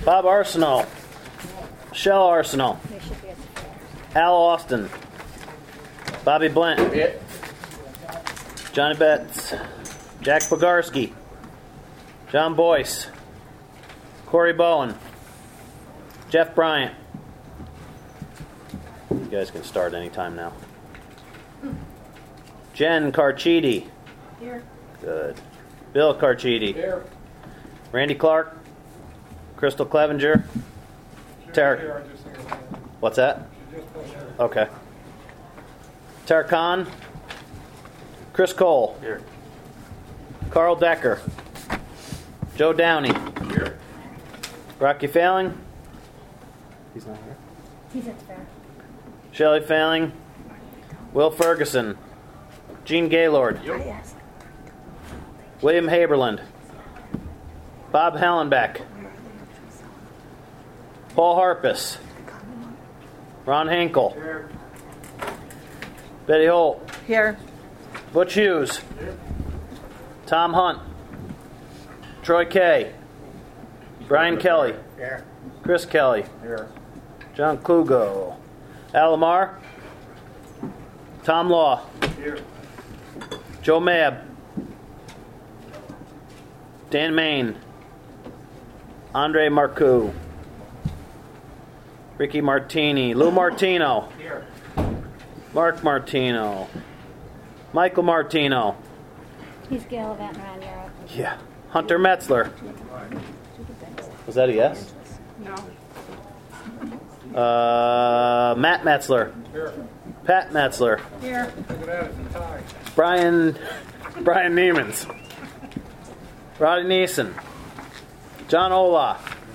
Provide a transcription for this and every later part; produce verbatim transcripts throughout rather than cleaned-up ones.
Bob Arsenal. Michelle Arsenal. Al Austin. Bobby Blint. Yeah. Johnny Betts. Jack Bogarski. John Boyce. Corey Bowen. Jeff Bryant. You guys can start anytime now. Jen Carchidi. Here. Good. Bill Carchidi. Here. Randy Clark. Crystal Clevenger. Tara. What's that? Okay. Tara Khan. Chris Cole. Here. Carl Decker. Joe Downey. Here. Rocky Failing. He's not here. He's at the fair. Shelley Failing. Will Ferguson. Gene Gaylord. Yep. Yes. William Haberland. Bob Hallenbeck. Paul Harpus. Ron Hinkle. Here. Betty Holt. Here. Butch Hughes. Here. Tom Hunt. Troy Kay. Brian Kelly. Here. Chris Kelly. Here. John Klugo. Al Lamar. Tom Law. Here. Joe Mab. Dan Main. Andre Marcoux. Ricky Martini. Lou Martino. Here. Mark Martino. Michael Martino. He's gallivanting around Europe. Yeah. Hunter Metzler. Was that a yes? No. Uh, Matt Metzler. Here. Pat Metzler. Here. Look at that, it's a tie. Brian Brian Niemans. Roddy Neeson. John Ola.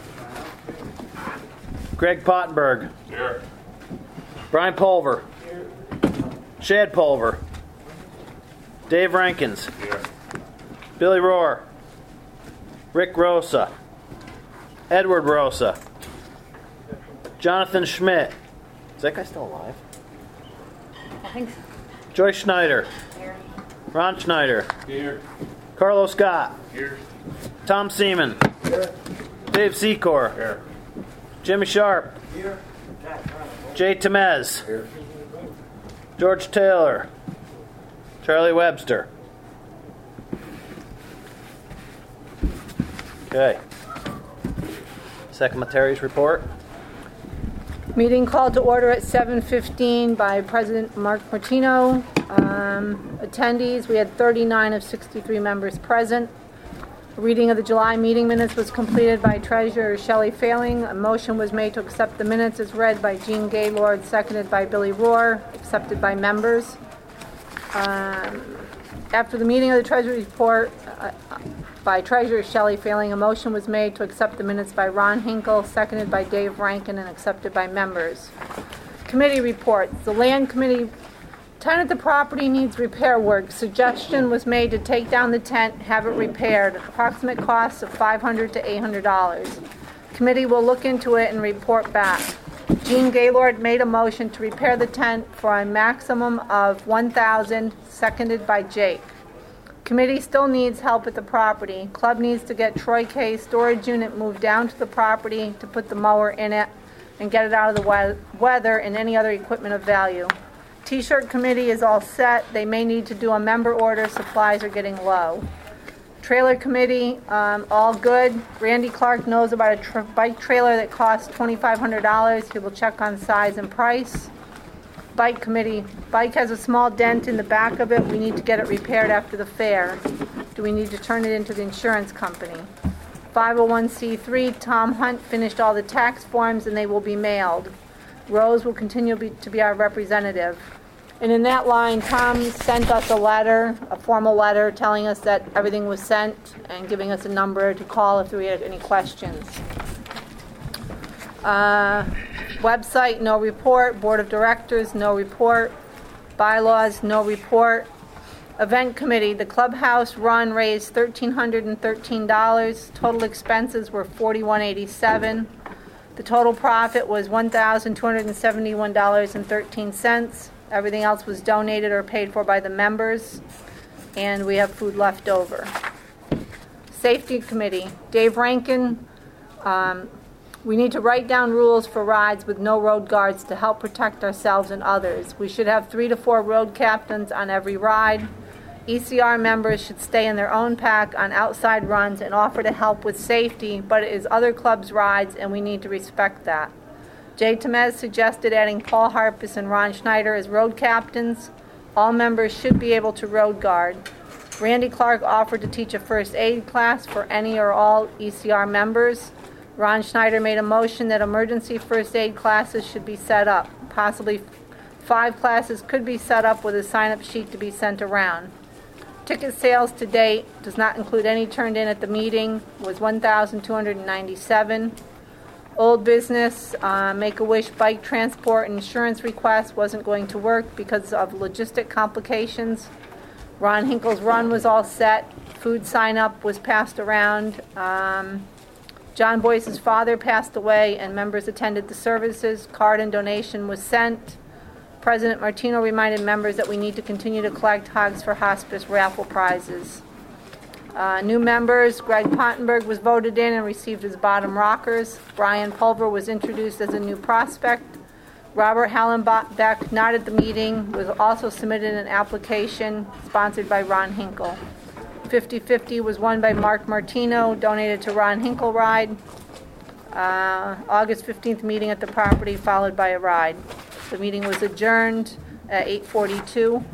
Greg Pottenberg. Here. Brian Pulver. Here. Shad Pulver. Dave Rankins. Here. Billy Rohr. Rick Rosa. Edward Rosa. Jonathan Schmidt. Is that guy still alive? I think so. Joyce Schneider. Here. Ron Schneider. Here. Carlos Scott. Here. Tom Seaman. Here. Dave Secor. Here. Jimmy Sharp. Here. Jay Temez. Here. George Taylor. Charlie Webster. Okay. Secretary's report. Meeting called to order at seven fifteen by President Mark Martino. Um, attendees, we had thirty-nine of sixty-three members present. A reading of the July meeting minutes was completed by Treasurer Shelley Failing. A motion was made to accept the minutes as read by Gene Gaylord, seconded by Billy Rohr, accepted by members. Um, after the meeting of the Treasury report uh, by Treasurer Shelley Failing, a motion was made to accept the minutes by Ron Hinkle, seconded by Dave Rankin, and accepted by members. Committee reports. The Land Committee tenant the property needs repair work. Suggestion was made to take down the tent, have it repaired. Approximate cost of five hundred to eight hundred dollars. Committee will look into it and report back. Gene Gaylord made a motion to repair the tent for a maximum of one thousand dollars, seconded by Jake. Committee still needs help at the property. Club needs to get Troy K's storage unit moved down to the property to put the mower in it and get it out of the we- weather and any other equipment of value. T-shirt committee is all set. They may need to do a member order. Supplies are getting low. Trailer committee, um, all good. Randy Clark knows about a tr- bike trailer that costs twenty-five hundred dollars. He will check on size and price. Bike committee, bike has a small dent in the back of it. We need to get it repaired after the fair. Do we need to turn it into the insurance company? five oh one c three, Tom Hunt finished all the tax forms and they will be mailed. Rose will continue be, to be our representative. And in that line, Tom sent us a letter, a formal letter, telling us that everything was sent and giving us a number to call if we had any questions. Uh, website, no report. Board of Directors, no report. Bylaws, no report. Event committee, the clubhouse run raised one thousand three hundred thirteen dollars. Total expenses were forty-one eighty-seven. The total profit was one thousand two hundred seventy-one dollars and thirteen cents. Everything else was donated or paid for by the members, and we have food left over. Safety committee, Dave Rankin um, We need to write down rules for rides with no road guards to help protect ourselves and others. We should have three to four road captains on every ride. E C R members should stay in their own pack on outside runs and offer to help with safety, but it is other clubs' rides and we need to respect that. Jay Temez suggested adding Paul Harpus and Ron Schneider as road captains. All members should be able to road guard. Randy Clark offered to teach a first aid class for any or all E C R members. Ron Schneider made a motion that emergency first aid classes should be set up. Possibly five classes could be set up with a sign-up sheet to be sent around. Ticket sales to date, does not include any turned in at the meeting, was one thousand two hundred ninety-seven. Old business, uh, Make-A-Wish bike transport and insurance request wasn't going to work because of logistic complications. Ron Hinkle's run was all set. Food sign-up was passed around. Um, John Boyce's father passed away and members attended the services. Card and donation was sent. President Martino reminded members that we need to continue to collect Hogs for Hospice raffle prizes. Uh, new members, Greg Pottenberg was voted in and received his bottom rockers. Brian Pulver was introduced as a new prospect. Robert Hallenbeck, not at the meeting, was also submitted an application sponsored by Ron Hinkle. fifty fifty was won by Mark Martino, donated to Ron Hinkle ride. Uh, August fifteenth meeting at the property, followed by a ride. The meeting was adjourned at eight forty-two.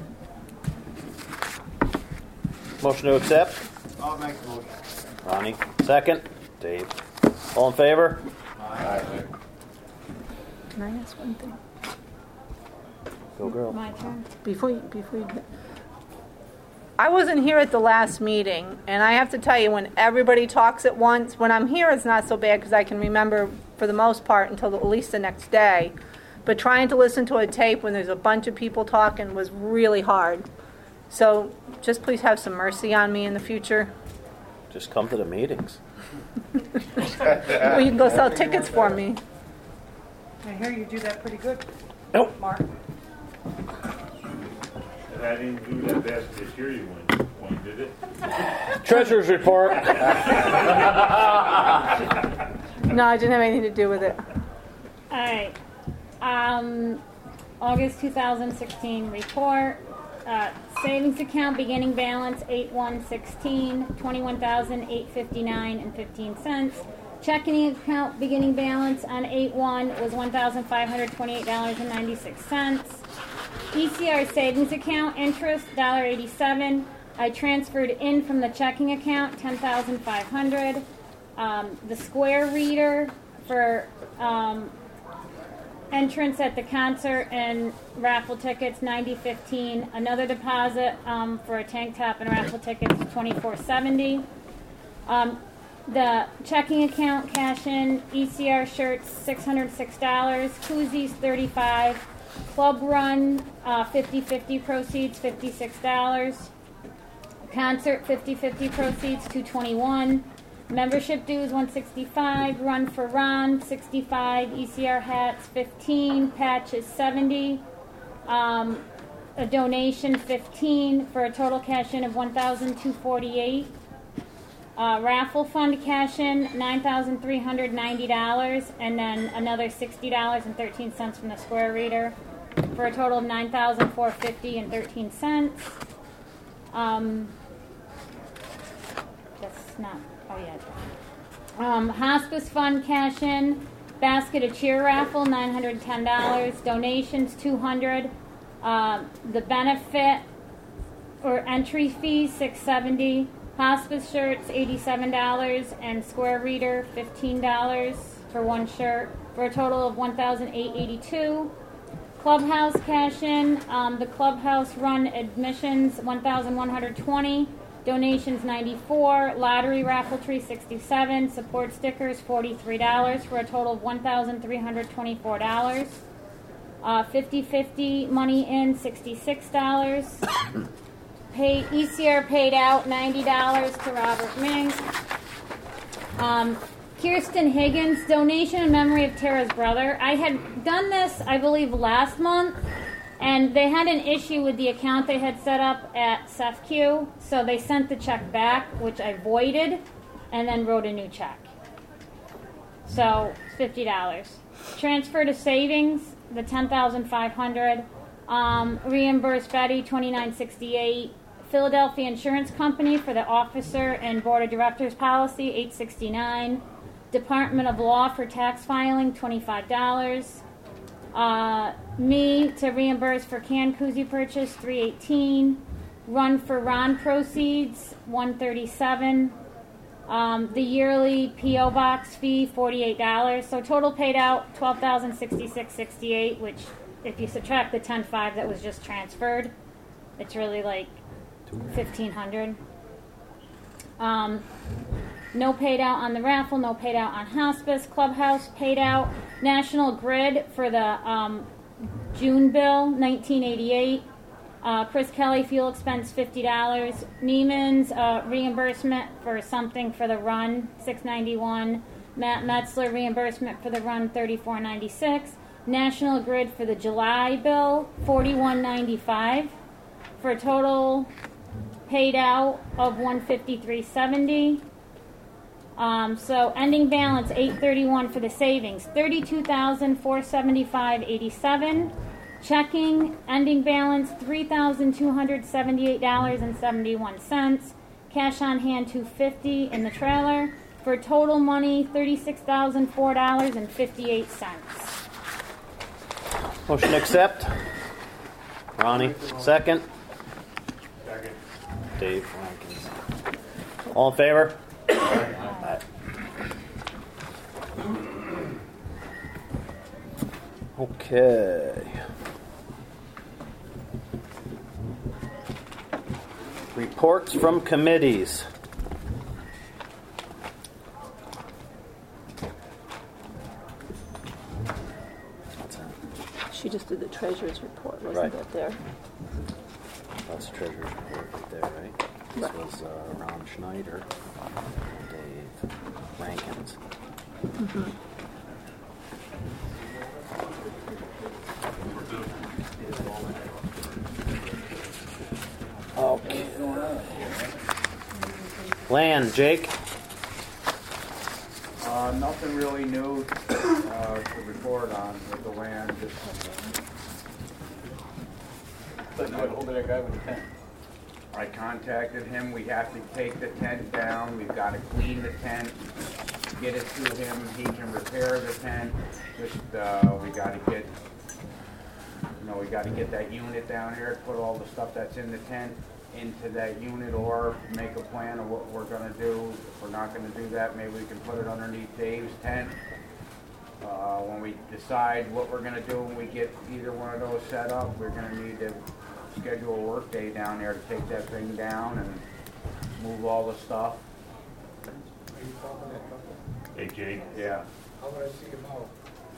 Motion to accept? I'll make the motion. Ronnie. Second? Dave. All in favor? Aye. Can I ask one thing? Go girl. My turn. Before you, before you, I wasn't here at the last meeting, and I have to tell you, when everybody talks at once, when I'm here, it's not so bad because I can remember for the most part until at least the next day. But trying to listen to a tape when there's a bunch of people talking was really hard. So just please have some mercy on me in the future. Just come to the meetings. Or you can go sell tickets for me. I hear you do that pretty good, Nope. Mark. I didn't do that best this year, you won, won, did it? Treasurer's report. No, I didn't have anything to do with it. All right. Um, August two thousand sixteen report. Uh, savings account beginning balance eight one sixteen, twenty-one thousand eight fifty-nine and fifteen cents. Checking account beginning balance on eight one was one thousand five hundred twenty-eight dollars and ninety-six cents. E C R savings account interest one dollar eighty-seven. I transferred in from the checking account ten thousand five hundred dollars. Um, the Square reader for um, entrance at the concert and raffle tickets ninety fifteen. Another deposit um, for a tank top and raffle tickets twenty-four seventy. Um, the checking account cash in E C R shirts six hundred six dollars. Koozies thirty-five dollars. Club run uh, fifty fifty proceeds fifty-six dollars. Concert fifty fifty proceeds two hundred twenty-one dollars. Membership dues one hundred sixty-five dollars. Run for Ron sixty-five dollars. E C R hats fifteen dollars. Patches seventy dollars. Um, a donation fifteen dollars for a total cash in of one thousand two hundred forty-eight dollars. Uh, raffle fund cash in nine thousand three hundred ninety dollars, and then another sixty dollars and thirteen cents from the Square reader for a total of nine thousand four hundred fifty dollars and thirteen cents. Um, that's not. Oh, yeah. Um, hospice fund cash in, basket of cheer raffle, nine hundred ten dollars, donations, two hundred dollars, uh, the benefit or entry fees, six hundred seventy dollars, hospice shirts, eighty-seven dollars, and Square reader, fifteen dollars for one shirt, for a total of one thousand eight hundred eighty-two dollars. Clubhouse cash in, um, the clubhouse run admissions, one thousand one hundred twenty dollars. Donations ninety-four dollars, lottery raffle tree sixty-seven dollars, support stickers forty-three dollars for a total of one thousand three hundred twenty-four dollars. Uh, fifty fifty money in sixty-six dollars. Pay, E C R paid out ninety dollars to Robert Mink. Um, Kirsten Higgins, donation in memory of Tara's brother. I had done this, I believe, last month. And they had an issue with the account they had set up at S E F Q, so they sent the check back, which I voided, and then wrote a new check. So fifty dollars. Transfer to savings, the ten thousand five hundred. Um, reimburse Betty twenty-nine sixty-eight. Philadelphia Insurance Company for the officer and board of directors policy eight sixty-nine. Department of Law for tax filing twenty-five dollars. Uh, me to reimburse for canned koozie purchase three eighteen. Run for Ron proceeds one thirty-seven. Um, the yearly P O box fee forty-eight dollars. So total paid out twelve thousand sixty-six sixty-eight, which if you subtract the ten five that was just transferred, it's really like fifteen hundred. Um, no paid out on the raffle, no paid out on hospice. Clubhouse paid out. National Grid for the um, June bill nineteen eighty-eight. Uh, Chris Kelly fuel expense fifty dollars. Neiman's uh, reimbursement for something for the run six ninety-one. Matt Metzler reimbursement for the run thirty-four ninety-six. National Grid for the July bill forty-one ninety-five for a total paid out of one fifty-three seventy. Um, so ending balance eight thirty-one for the savings thirty-two thousand four seventy-five eighty-seven. Checking ending balance three thousand two hundred seventy-eight dollars and seventy-one cents. Cash on hand two fifty in the trailer for total money thirty-six thousand four dollars and fifty-eight cents. Motion to accept. Ronnie, second. Second. Dave Rankins. All in favor? Aye. Okay. Reports from committees. What's that? She just did the treasurer's report, wasn't Right. that there? That's treasurer's report right there, right? This Right. was uh, Ron Schneider, Dave Rankins. Mm-hmm. Okay. Land, Jake. Uh, nothing really new uh, to report on with the land. Just But you got hold of that guy with the tent. I contacted him. We have to take the tent down. We've got to clean the tent, get it to him. He can repair the tent. Just uh, we got to get, you know, we got to get that unit down here, put all the stuff that's in the tent into that unit, or make a plan of what we're going to do. If we're not going to do that, maybe we can put it underneath Dave's tent. Uh, when we decide what we're going to do, when we get either one of those set up, we're going to need to schedule a work day down there to take that thing down and move all the stuff. Hey, Jake. Yeah. How would I see him out?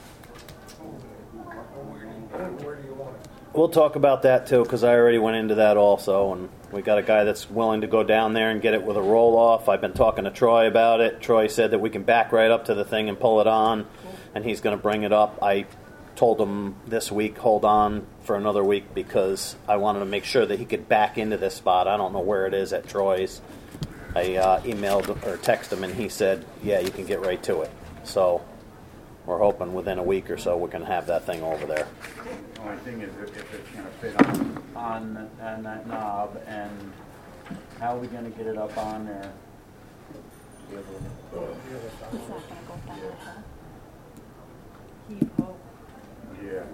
Where do you want it? We'll talk about that too, because I already went into that also, and we got a guy that's willing to go down there and get it with a roll-off. I've been talking to Troy about it. Troy said that we can back right up to the thing and pull it on, and he's going to bring it up. I told him this week, hold on for another week, because I wanted to make sure that he could back into this spot. I don't know where it is at Troy's. I uh, emailed or texted him, and he said, yeah, you can get right to it. So we're hoping within a week or so we can have that thing over there. The only thing is if if it's going to fit on, on, on that knob, and how are we going to get it up on there? Be able to- It's not going to go down the hill. Keep hope. Yeah.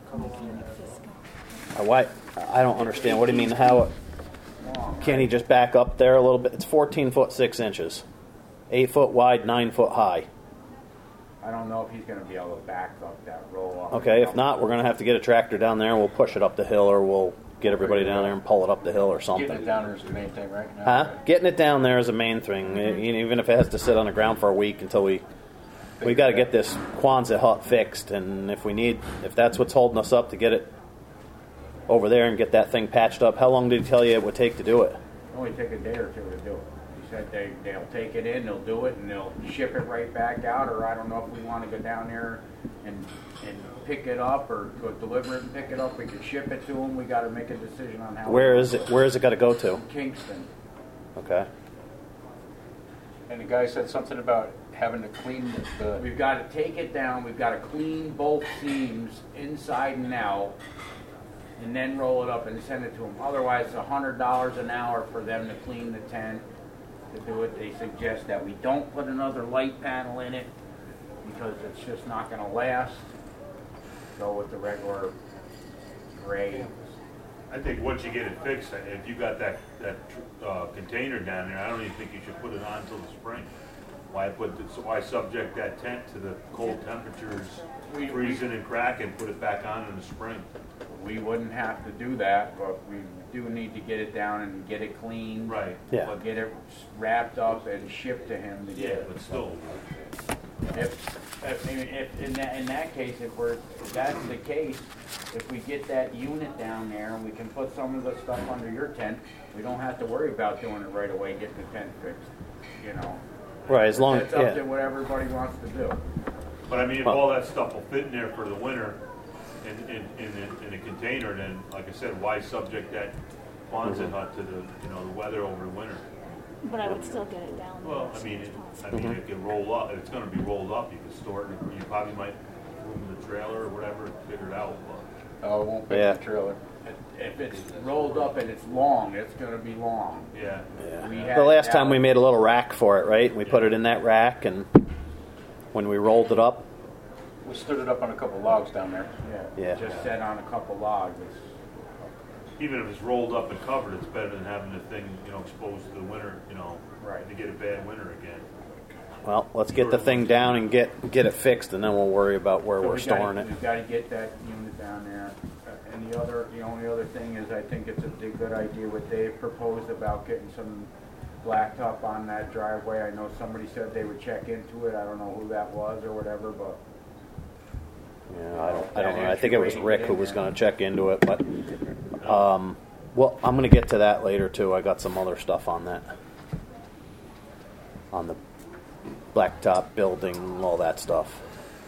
Uh, Why? I don't understand. What do you mean? How? Can't he just back up there a little bit? It's fourteen foot six inches, eight foot wide, nine foot high. I don't know if he's going to be able to back up that roll up. Okay, if not, we're going to have to get a tractor down there and we'll push it up the hill, or we'll get everybody down there and pull it up the hill or Getting it something. down there is the main thing right now. Huh? Getting it down there is the main thing. E- Even if it has to sit on the ground for a week until we we got to get this Quonset hut fixed, and if we need, if that's what's holding us up to get it over there and get that thing patched up. How long did he tell you it would take to do it? It'll only take a day or two to do it. He said they, they'll take it in, they'll do it, and they'll ship it right back out, or I don't know if we want to go down there and and pick it up, or go deliver it and pick it up. We could ship it to them. We got to make a decision on how. Where is it? Where is it got to go to? Kingston. Okay. And the guy said something about having to clean the, We've got to take it down, we've got to clean both seams inside and out, and then roll it up and send it to them. Otherwise, it's a hundred dollars an hour for them to clean the tent, to do it. They suggest that we don't put another light panel in it, because it's just not going to last. Go with the regular gray. I think once you get it fixed, if you got that, that uh, container down there, I don't even think you should put it on until the spring. Why put, this, why subject that tent to the cold temperatures, We- freezing and cracking, put it back on in the spring? We wouldn't have to do that, but we do need to get it down and get it clean. Right. Yeah. But get it wrapped up and shipped to him to Yeah, get. but still, If, if, I mean, if, in that, in that case, if we're, if that's the case, if we get that unit down there and we can put some of the stuff under your tent, we don't have to worry about doing it right away, getting the tent fixed, you know? Right, as long, It's up to yeah. what everybody wants to do. but I mean, if all that stuff will fit in there for the winter in, in, in, the, in a container, then, like I said, why subject that Quonset hut to the, you know, the weather over the winter? But I would still get it down there. Well, as I soon mean, as it, I possible. mean, it can roll up, it's gonna be rolled up, you can store it, in- you probably might move the trailer or whatever, figure it out, but, oh, it won't fit Yeah. in the trailer. If it's rolled up and it's long, it's gonna be long. yeah. We Yeah. had The last it time out- we made a little rack for it, right? We put it in that rack, and when we rolled it up, We stood it up on a couple logs down there. Yeah, Yeah. just set on a couple logs. It's, Even if it's rolled up and covered, it's better than having the thing, you know, exposed to the winter, you know, Right. to get a bad winter again. well, let's get the thing down and get get it fixed, and then we'll worry about where So we're we gotta- storing it. We've got to get that unit down there. Uh, And the other, the only other thing is, I think it's a big good idea what Dave proposed about getting some blacktop on that driveway. I know somebody said they would check into it. I don't know who that was or whatever, but Yeah, I don't, I don't know. I think it was Rick who was going to check into it, but um, well, I'm going to get to that later too. I got some other stuff on that, on the blacktop building, all that stuff.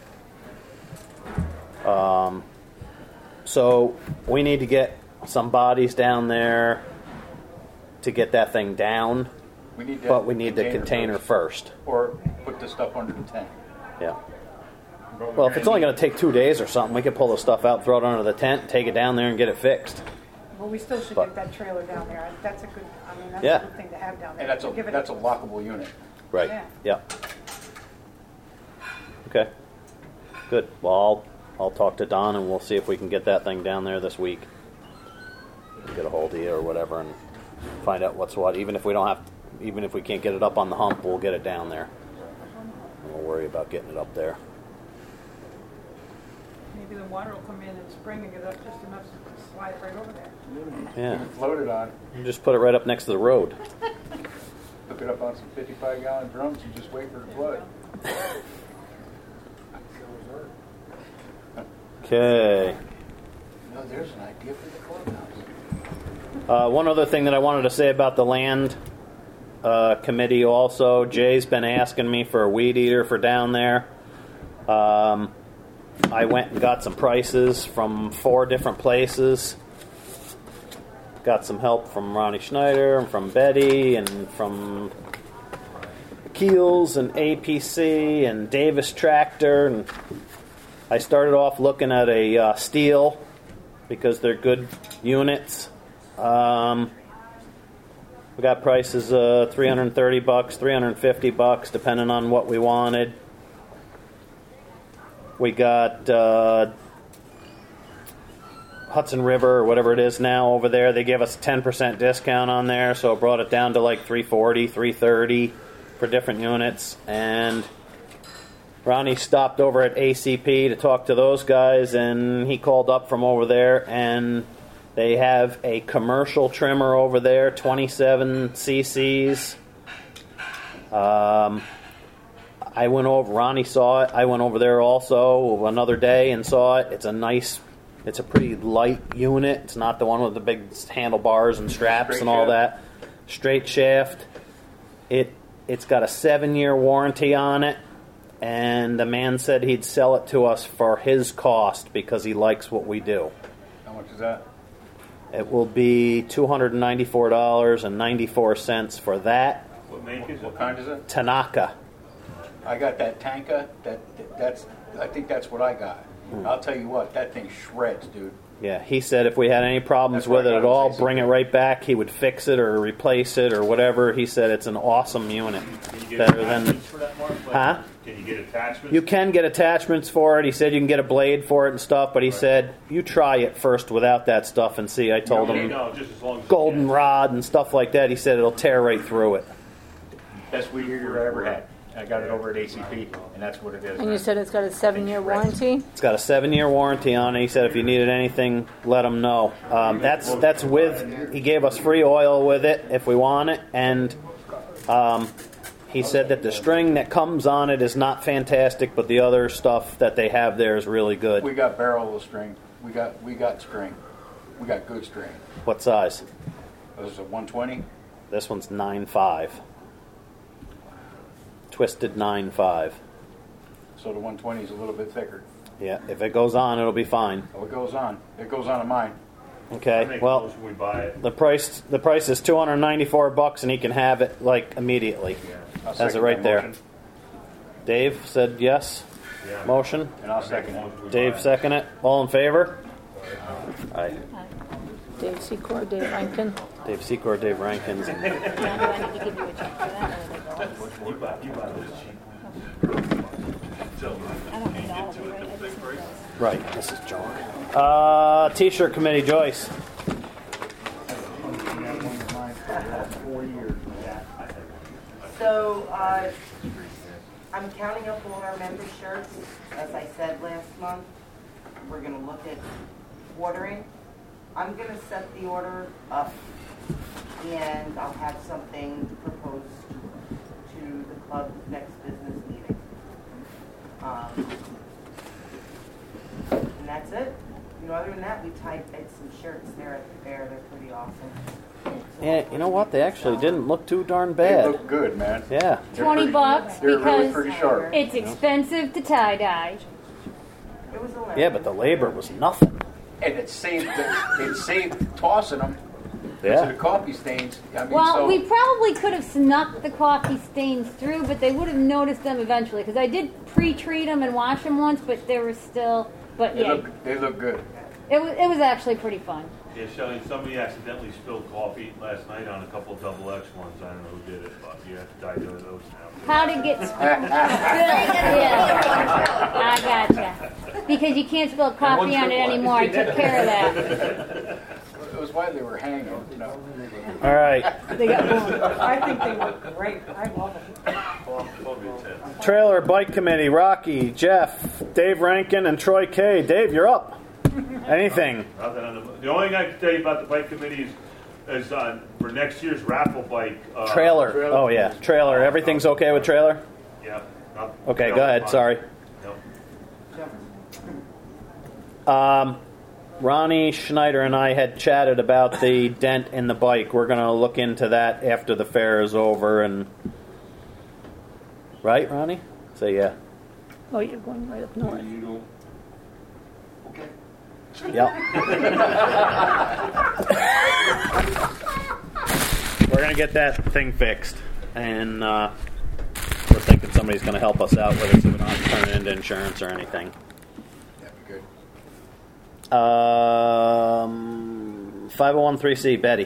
Um, so we need to get some bodies down there to get that thing down, We need that but we need the container first. first. Or put the stuff under the tent. Yeah. but Well, we're if it's gonna only going to take two days or something, we could pull the stuff out, throw it under the tent, take it down there, and get it fixed. Well, we still should But- get that trailer down there. That's a good, I mean, that's Yeah. a good thing to have down there. And that's a, Give it that's a lockable unit. Right. Yeah. Yeah. Okay. Good. Well, I'll, I'll talk to Don and we'll see if we can get that thing down there this week. Get a hold of you or whatever and find out what's what. Even if we don't have, even if we can't get it up on the hump, we'll get it down there. And we'll worry about getting it up there. Maybe the water will come in in spring and get up just enough to slide right over there. Yeah. Float it on, You just put it right up next to the road. hook it up on some fifty-five gallon drums and just wait for the flood. Okay. No, there's an idea for the clubhouse. Uh, one other thing that I wanted to say about the land uh, committee also, Jay's been asking me for a weed eater for down there. Um, I went and got some prices from four different places. Got some help from Ronnie Schneider and from Betty and from Keels and A P C and Davis Tractor. And I started off looking at a uh, steel because they're good units. Um, we got prices uh, three hundred thirty bucks, three hundred fifty bucks, depending on what we wanted. We got uh, Hudson River or whatever it is now over there. They gave us a ten percent discount on there, so it brought it down to like three forty, three thirty for different units. And Ronnie stopped over at A C P to talk to those guys, and he called up from over there, and they have a commercial trimmer over there, twenty-seven C Cs. Um, I went over, Ronnie saw it. I went over there also another day and saw it. It's a nice, it's a pretty light unit. It's not the one with the big handlebars and straps Straight and all shaft. that. Straight shaft. It, it's got a seven-year warranty on it. And the man said he'd sell it to us for his cost because he likes what we do. How much is that? It will be two hundred ninety-four dollars and ninety-four cents for that. What make is What it? kind is it? Tanaka. I got that Tanka. That that's. I think that's what I got. I'll tell you what, that thing shreds, dude. Yeah, he said if we had any problems That's what with I it at got all, with bring it right back. He would fix it or replace it or whatever. He said it's an awesome unit. Can you get Better than, attachments for that, Mark? Like, huh? Can you get attachments? You can get attachments for it. He said you can get a blade for it and stuff, but he said you try it first without that stuff and see. I told No, him no, just as long as you golden can. rod and stuff like that. He said it'll tear right through it. Best weed eater I ever had. I got it over at A C P, and that's what it is. And you said it's got a seven-year warranty? It's got a seven-year warranty on it. He said if you needed anything, let him know. Um, that's that's with. He gave us free oil with it if we want it, and um, he said that the string that comes on it is not fantastic, but the other stuff that they have there is really good. We got barrel of string. We got we got string. We got good string. What size? This is a one twenty. This one's nine five. Twisted nine five. So the one twenty is a little bit thicker. Yeah, if it goes on, it'll be fine. Oh, it goes on. It goes on to mine. I Okay. make Well, motion we buy it. the price the price is two hundred ninety-four bucks, and he can have it like immediately. I'll Has it second right that there. motion, Dave said yes. Yeah. Motion. and I'll second it. We Dave buy it. second it. All in favor? Aye. Dave Secor, Dave Rankin. Dave Secor, Dave Rankins. Now, do I need to give you a check for that, or they go off? You buy, you buy this cheap. I don't need all of it, right? I just need those. Right, this is junk. Uh, T-shirt committee, Joyce. So, uh, I'm counting up all our member shirts. As I said last month, we're gonna look at ordering. I'm gonna set the order up, and I'll have something proposed to the club next business meeting. Um, and that's it. You know, other than that, we typed some shirts there at the fair. They're pretty awesome. Yeah, you know what? They actually didn't look too darn They bad. look good, man. Yeah. They're Twenty pretty- bucks They're really because pretty sharp. it's expensive to tie dye. It was eleven. Yeah, but the labor was nothing. And it saved the, it saved tossing them to Yeah. the coffee stains. I mean, Well, so we probably could have snuck the coffee stains through, but they would have noticed them eventually. Because I did pre-treat them and wash them once, but they were still. But they yeah, look they look good. it was it was actually pretty fun. Yeah, Shelley, somebody accidentally spilled coffee last night on a couple double X ones. I don't know who did it, but you have to dye those now. How to get spilled? Yeah, I gotcha. Because you can't spill coffee on it anymore. I took care of that. It was why they were hanging. You know. All right. They got one. I think they look great. I love it. Trailer Bike Committee, Rocky, Jeff, Dave Rankin, and Troy K. Dave, you're up. Anything? Nothing on the, the only thing I can tell you about the bike committee is, is uh, for next year's raffle bike. Uh, Trailer. Oh, yeah. Trailer. Everything's okay with trailer? Yeah. not- Okay, no, go ahead. fine. Sorry. No. Um, Ronnie Schneider and I had chatted about the dent in the bike. We're going to look into that after the fair is over. And right, Ronnie? Say yeah. Oh, you're going right up north. Yep. We're going to get that thing fixed. And uh, we're thinking somebody's going to help us out with it so we don't have to turn it into insurance or anything. That'd be good. Um, five oh one three C, Betty.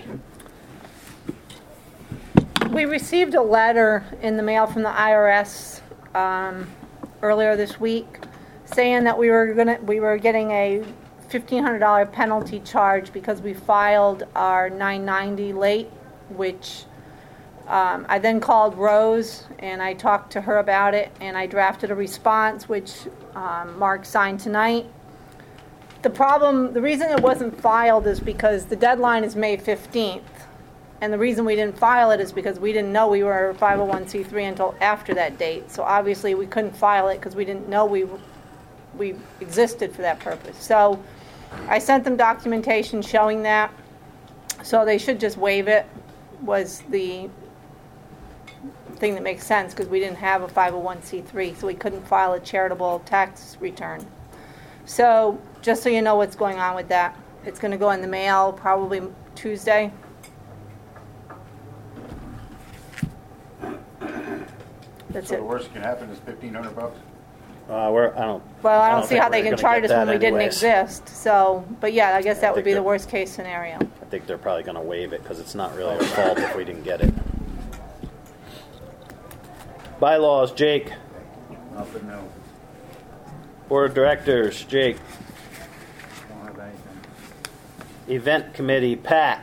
We received a letter in the mail from the I R S um, earlier this week saying that we were gonna we were getting a fifteen hundred dollars penalty charge because we filed our nine ninety late, which um, I then called Rose and I talked to her about it and I drafted a response which um, Mark signed tonight. The problem, the reason it wasn't filed is because the deadline is May fifteenth. And the reason we didn't file it is because we didn't know we were five oh one c three until after that date. So obviously we couldn't file it because we didn't know we we existed for that purpose. So I sent them documentation showing that. So they should just waive it, was the thing that makes sense because we didn't have a five oh one c three, so we couldn't file a charitable tax return. So just so you know what's going on with that, it's going to go in the mail probably Tuesday. That's So it. the worst that can happen is fifteen hundred bucks? Uh, we're, I don't. Well, I don't see think how they we're can gonna charge get us when that we didn't anyways. exist, so, but yeah, I guess I that would think be the they're- worst case scenario. I think they're probably going to waive it because it's not really our fault if we didn't get it. Bylaws, Jake. Nothing new. Board of Directors, Jake. Don't have anything. Event Committee, Pat.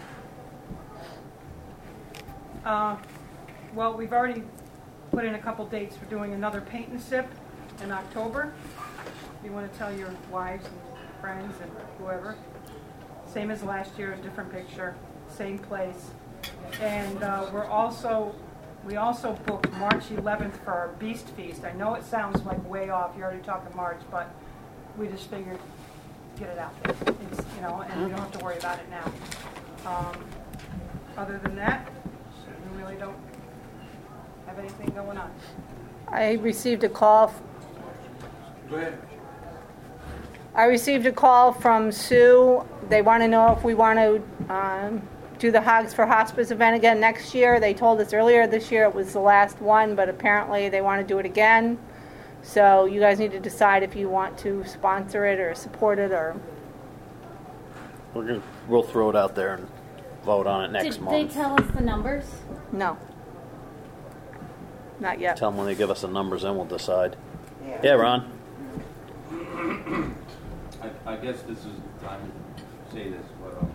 Uh, Well, we've already put in a couple dates for doing another paint and sip in October. If you want to tell your wives and friends and whoever. Same as last year, a different picture, same place. And uh, we're also, we also booked March eleventh for our Beast Feast. I know it sounds like way off, you're already talking March, but we just figured, get it out there. It's, you know, and we don't have to worry about it now. Um, Other than that, we really don't have anything going on. I received a call, f- Go ahead. I received a call from Sue. They want to know if we want to um, do the Hogs for Hospice event again next year. They told us earlier this year it was the last one, but apparently they want to do it again. So you guys need to decide if you want to sponsor it or support it or... We're gonna, we'll throw it out there and vote on it next Did month. they tell us the numbers? No. Not yet. Tell them when they give us the numbers, then we'll decide. Yeah. Yeah, Ron. I, I guess this is the time to say this, but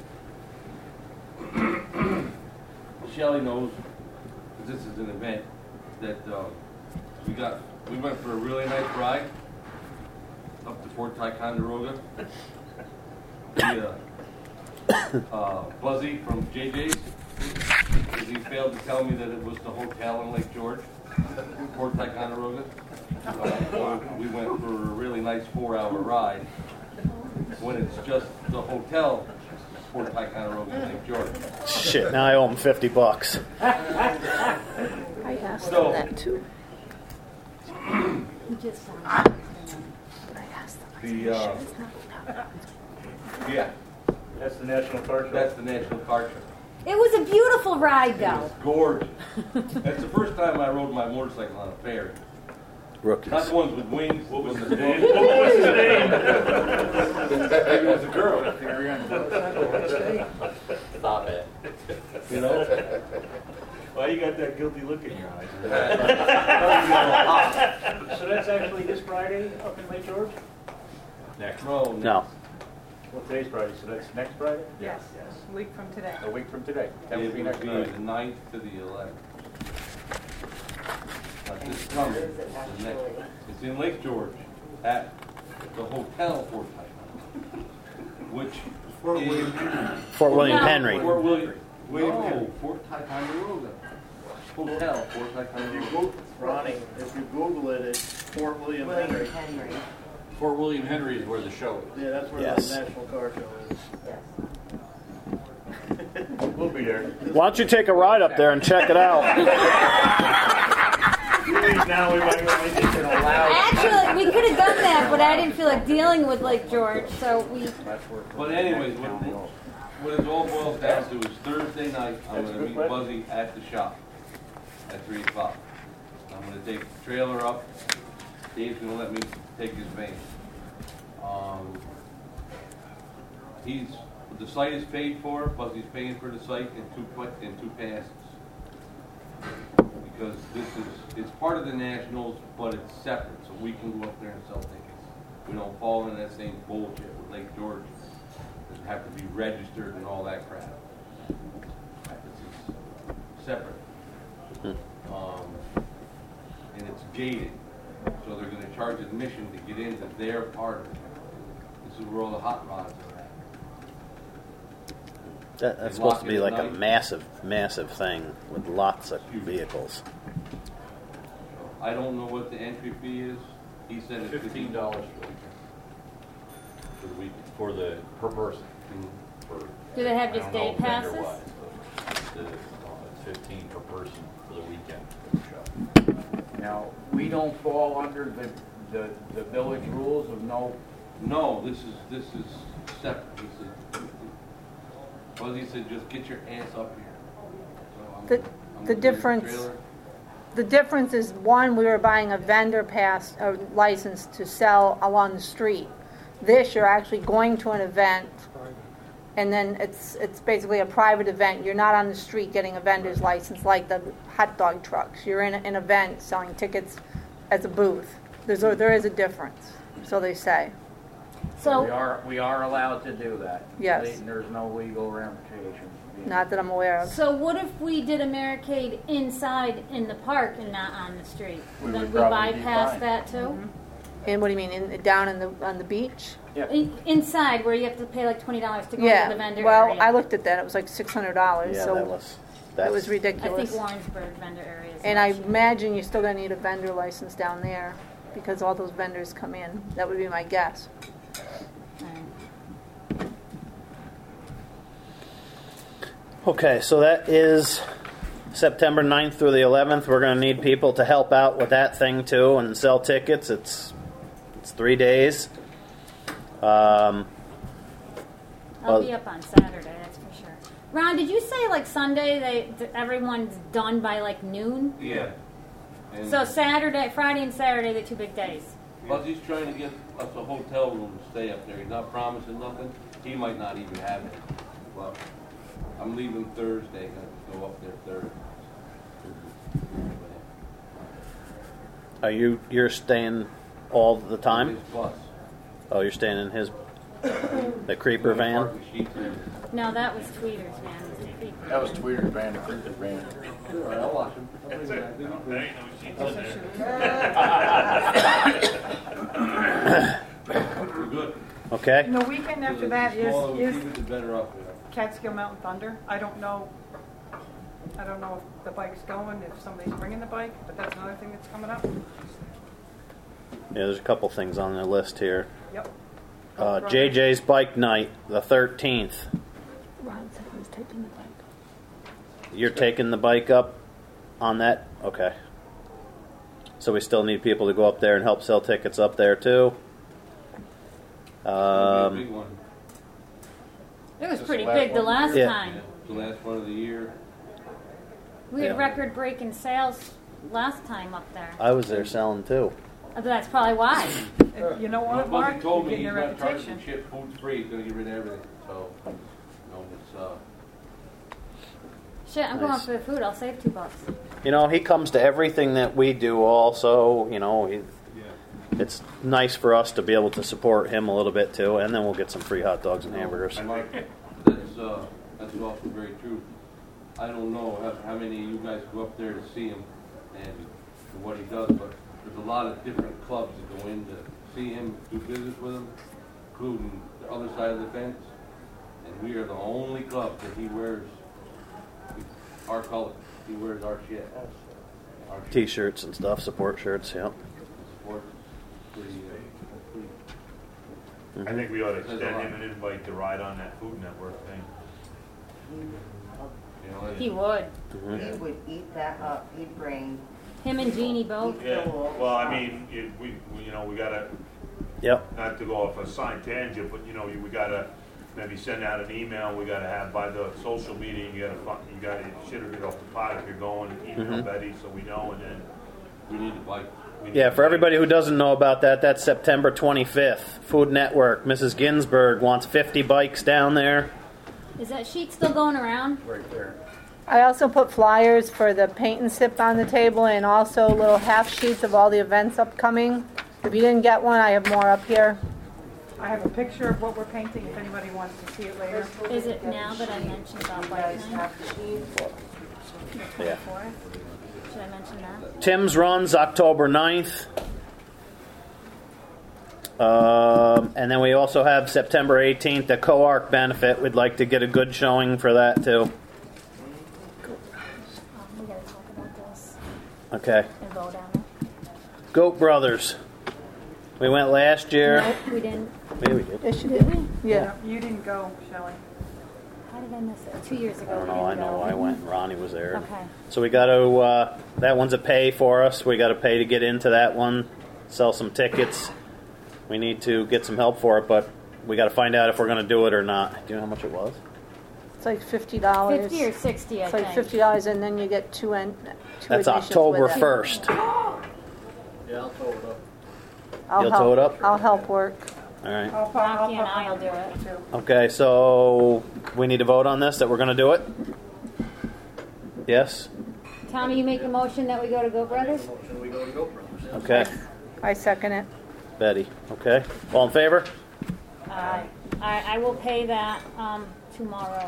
um, Shelley knows, 'cause this is an event, that uh, we got, we went for a really nice ride up to Fort Ticonderoga. The, uh, uh, Buzzy from J J's, 'cause he failed to tell me that it was the hotel in Lake George, Fort Ticonderoga. Uh, so we went for a really nice four-hour ride when it's just the hotel, Fort Ticonderoga in Lake George. Shit, now I owe them fifty bucks. I asked So- them that too. We just found I asked them. The, uh, yeah, That's the National Car Show. that's the National Car Show. It was a beautiful ride, It though. was gorgeous. That's the first time I rode my motorcycle on a ferry. Rookies. Not the ones with wings. What was the name? What was his name? Maybe it was a girl. Stop it. You know? Why you got that guilty look in your eyes? So that's actually this Friday up in Lake George? Next. No, No. Well, today's Friday, so that's next Friday? Yes, a week from today. A week from today. That It would be would next be Friday. the ninth to the eleventh. Not this coming, Where is it the next. actually? It's in Lake George at the Hotel Fort Ticonderoga, which is Fort William No. Henry. Fort William. No, Fort Ticonderoga. Hotel Fort Ticonderoga. Ronnie, if you Google it, it's Fort William William Henry. Henry, Fort William Henry is where the show is. Yeah, that's where Yes. the National Car Show is. yes. We'll be there. Why don't you take a ride up there and check it out? Now we might want to get allowed. Actually, we could have done that, but I didn't feel like dealing with Lake George, so we. But anyways, what, what it all boils down to is Thursday night, I'm That's a gonna good meet question. Buzzy at the shop at three o'clock. I'm gonna take the trailer up. Dave's gonna let me take his van. Um, he's, the site is paid for, Buzzy's paying for the site in two, pa- in two passes. Because this is, it's part of the Nationals, but it's separate, so we can go up there and sell tickets. We don't fall in that same bullshit with Lake George. It have to be registered and all that crap. This is separate. Um, and it's gated, so they're gonna charge admission to get into their part of it. This is where all the hot rods are at. That, that's supposed to be like a massive, massive thing with lots of vehicles. I don't know what the entry fee is. He said it's Fifteen dollars for the weekend. For the week, for the, per person. For, Do they have I just don't know day passes? vendor-wise, but the, uh, it's fifteen per person for the weekend show. Now, we don't fall under the, the, the village rules of no, No, this is, this is separate. This is, Buzzy said, just get your ass up here. So I'm The- gonna- I'm the gonna bring difference- trailer. the difference is, one, we were buying a vendor pass, a license to sell along the street. This, you're actually going to an event, and then it's it's basically a private event. You're not on the street getting a vendor's license like the hot dog trucks. You're in an event selling tickets as a booth. There's a, there is a difference, so they say. So we So, are, we are allowed to do that. Yes. There's no legal ramifications. Not that I'm aware of. so what if we did a barricade inside in the park and not on the street? We Then would we probably be bypass fine. that too? Mm-hmm. And what do you mean, in, down in the on the beach? In- Inside, where you have to pay like twenty dollars to go Yeah. to the vendor Well, area. I looked at that. It was like six hundred dollars. Yeah, so that was it that's, was I ridiculous. think Warrensburg vendor area is And I much cheaper. imagine you're still going to need a vendor license down there because all those vendors come in. That would be my guess. Alright. Okay, so that is September ninth through the eleventh. We're going to need people to help out with that thing too and sell tickets. It's it's three days. Um, I'll well- be up on Saturday, that's for sure. Ron, did you say like Sunday they th- everyone's done by like noon? Yeah. And So Saturday, Friday and Saturday, the two big days. plus he's trying to get us a hotel room to stay up there. He's not promising nothing. He might not even have it. Well, I'm leaving Thursday, gonna go up there Thursday. are you you're staying all the time? His bus. Oh, you're staying in his the creeper Gonna van. park the sheep there. No, that was Tweeter's man. It was Tweeter. That was Tweeter's van, the Creeper van. All right, I'll watch him. There ain't no sheets in there. We're good. Okay. And the weekend after that The smaller we is, keep is it, the better off we are. Catskill Mountain Thunder. I don't know, I don't know if the bike's going, if somebody's bringing the bike, but that's another thing that's coming up. Yeah, there's a couple things on the list here. Yep. Uh, J J's bike night, the thirteenth. Ron said he was taking the bike. You're taking the bike up on that? Okay. So we still need people to go up there and help sell tickets up there too. It'll be a big Um, one. It was This pretty the last big the one? last Yeah. time. Yeah, the last one of the year. We had Yeah. record-breaking sales last time up there. I was there selling too. Uh, That's probably why. And you know what, But Mark? he told You're me getting he's a not charging reputation. shit, food's free, he's gonna get rid of everything, so, you know, it's, uh, Shit, I'm going Nice. for the food. I'll save two bucks. You know, he comes to everything that we do also, you know, he, it's nice for us to be able to support him a little bit too, and then we'll get some free hot dogs and hamburgers. And Mark, that's, uh, that's also very true. I don't know how, how many of you guys go up there to see him and what he does, but there's a lot of different clubs that go in to see him, do business with him, including the other side of the fence. And we are the only club that he wears our color. He wears our shit. Our shit. T-shirts and stuff, support shirts, yeah. Support. Pretty, uh, pretty I think we ought to Says a extend lot. him an invite to ride on that Food Network thing. You know, He would. He would eat that up, he'd bring, Him and Jeannie both. Yeah, well, I mean, you, we, we, you know, we gotta, Yep. not to go off a side tangent, but you know, we gotta maybe send out an email, we gotta have by the social media, you gotta, fu- you gotta, shit or get off the pot if you're going, email Mhm. Betty so we know, and then. we need to bike. we need Yeah, to- for everybody who doesn't know about that, that's September twenty-fifth. Food Network. Missus Ginsburg wants fifty bikes down there. Is that sheet still going around? Right there. I also put flyers for the paint and sip on the table and also little half sheets of all the events upcoming. If you didn't get one, I have more up here. I have a picture of what we're painting if anybody wants to see it later. Is it now that I mentioned about you bike guys night? have to eat. The twenty-fourth? Should I mention that? Tim's runs October ninth. Um, and then we also have September eighteenth, the Co-Arc benefit. We'd like to get a good showing for that too. Um, we gotta talk about this Okay. and vote on it. Goat Brothers. We went last year. Nope, we didn't. Maybe we did. Yes, you Did did. we? Yeah. You didn't go, Shelley. How did I miss it? Two years ago. I don't we know. I didn't know. go. I went. and Ronnie was there. Okay. So we got to. Uh, that one's a pay for us. We got to pay to get into that one. Sell some tickets. We need to get some help for it, but we got to find out if we're going to do it or not. Do you know how much it was? It's like fifty dollars. Fifty or sixty, I It's like think. fifty dollars, and then you get two en- two That's admissions October with it. first. Yeah, I'll tow it up. I'll You'll help, tow it up? I'll help work. All right. I'll pop- I'll Rocky and pop I'll on do it. too. Okay, so we need to vote on this, that we're going to do it? Yes? Tommy, you make a motion that we go to Go Brothers? Should we go to Go Brothers? Yeah. Okay. I second it. Betty, okay. All in favor? Uh, I, I will pay that um, tomorrow.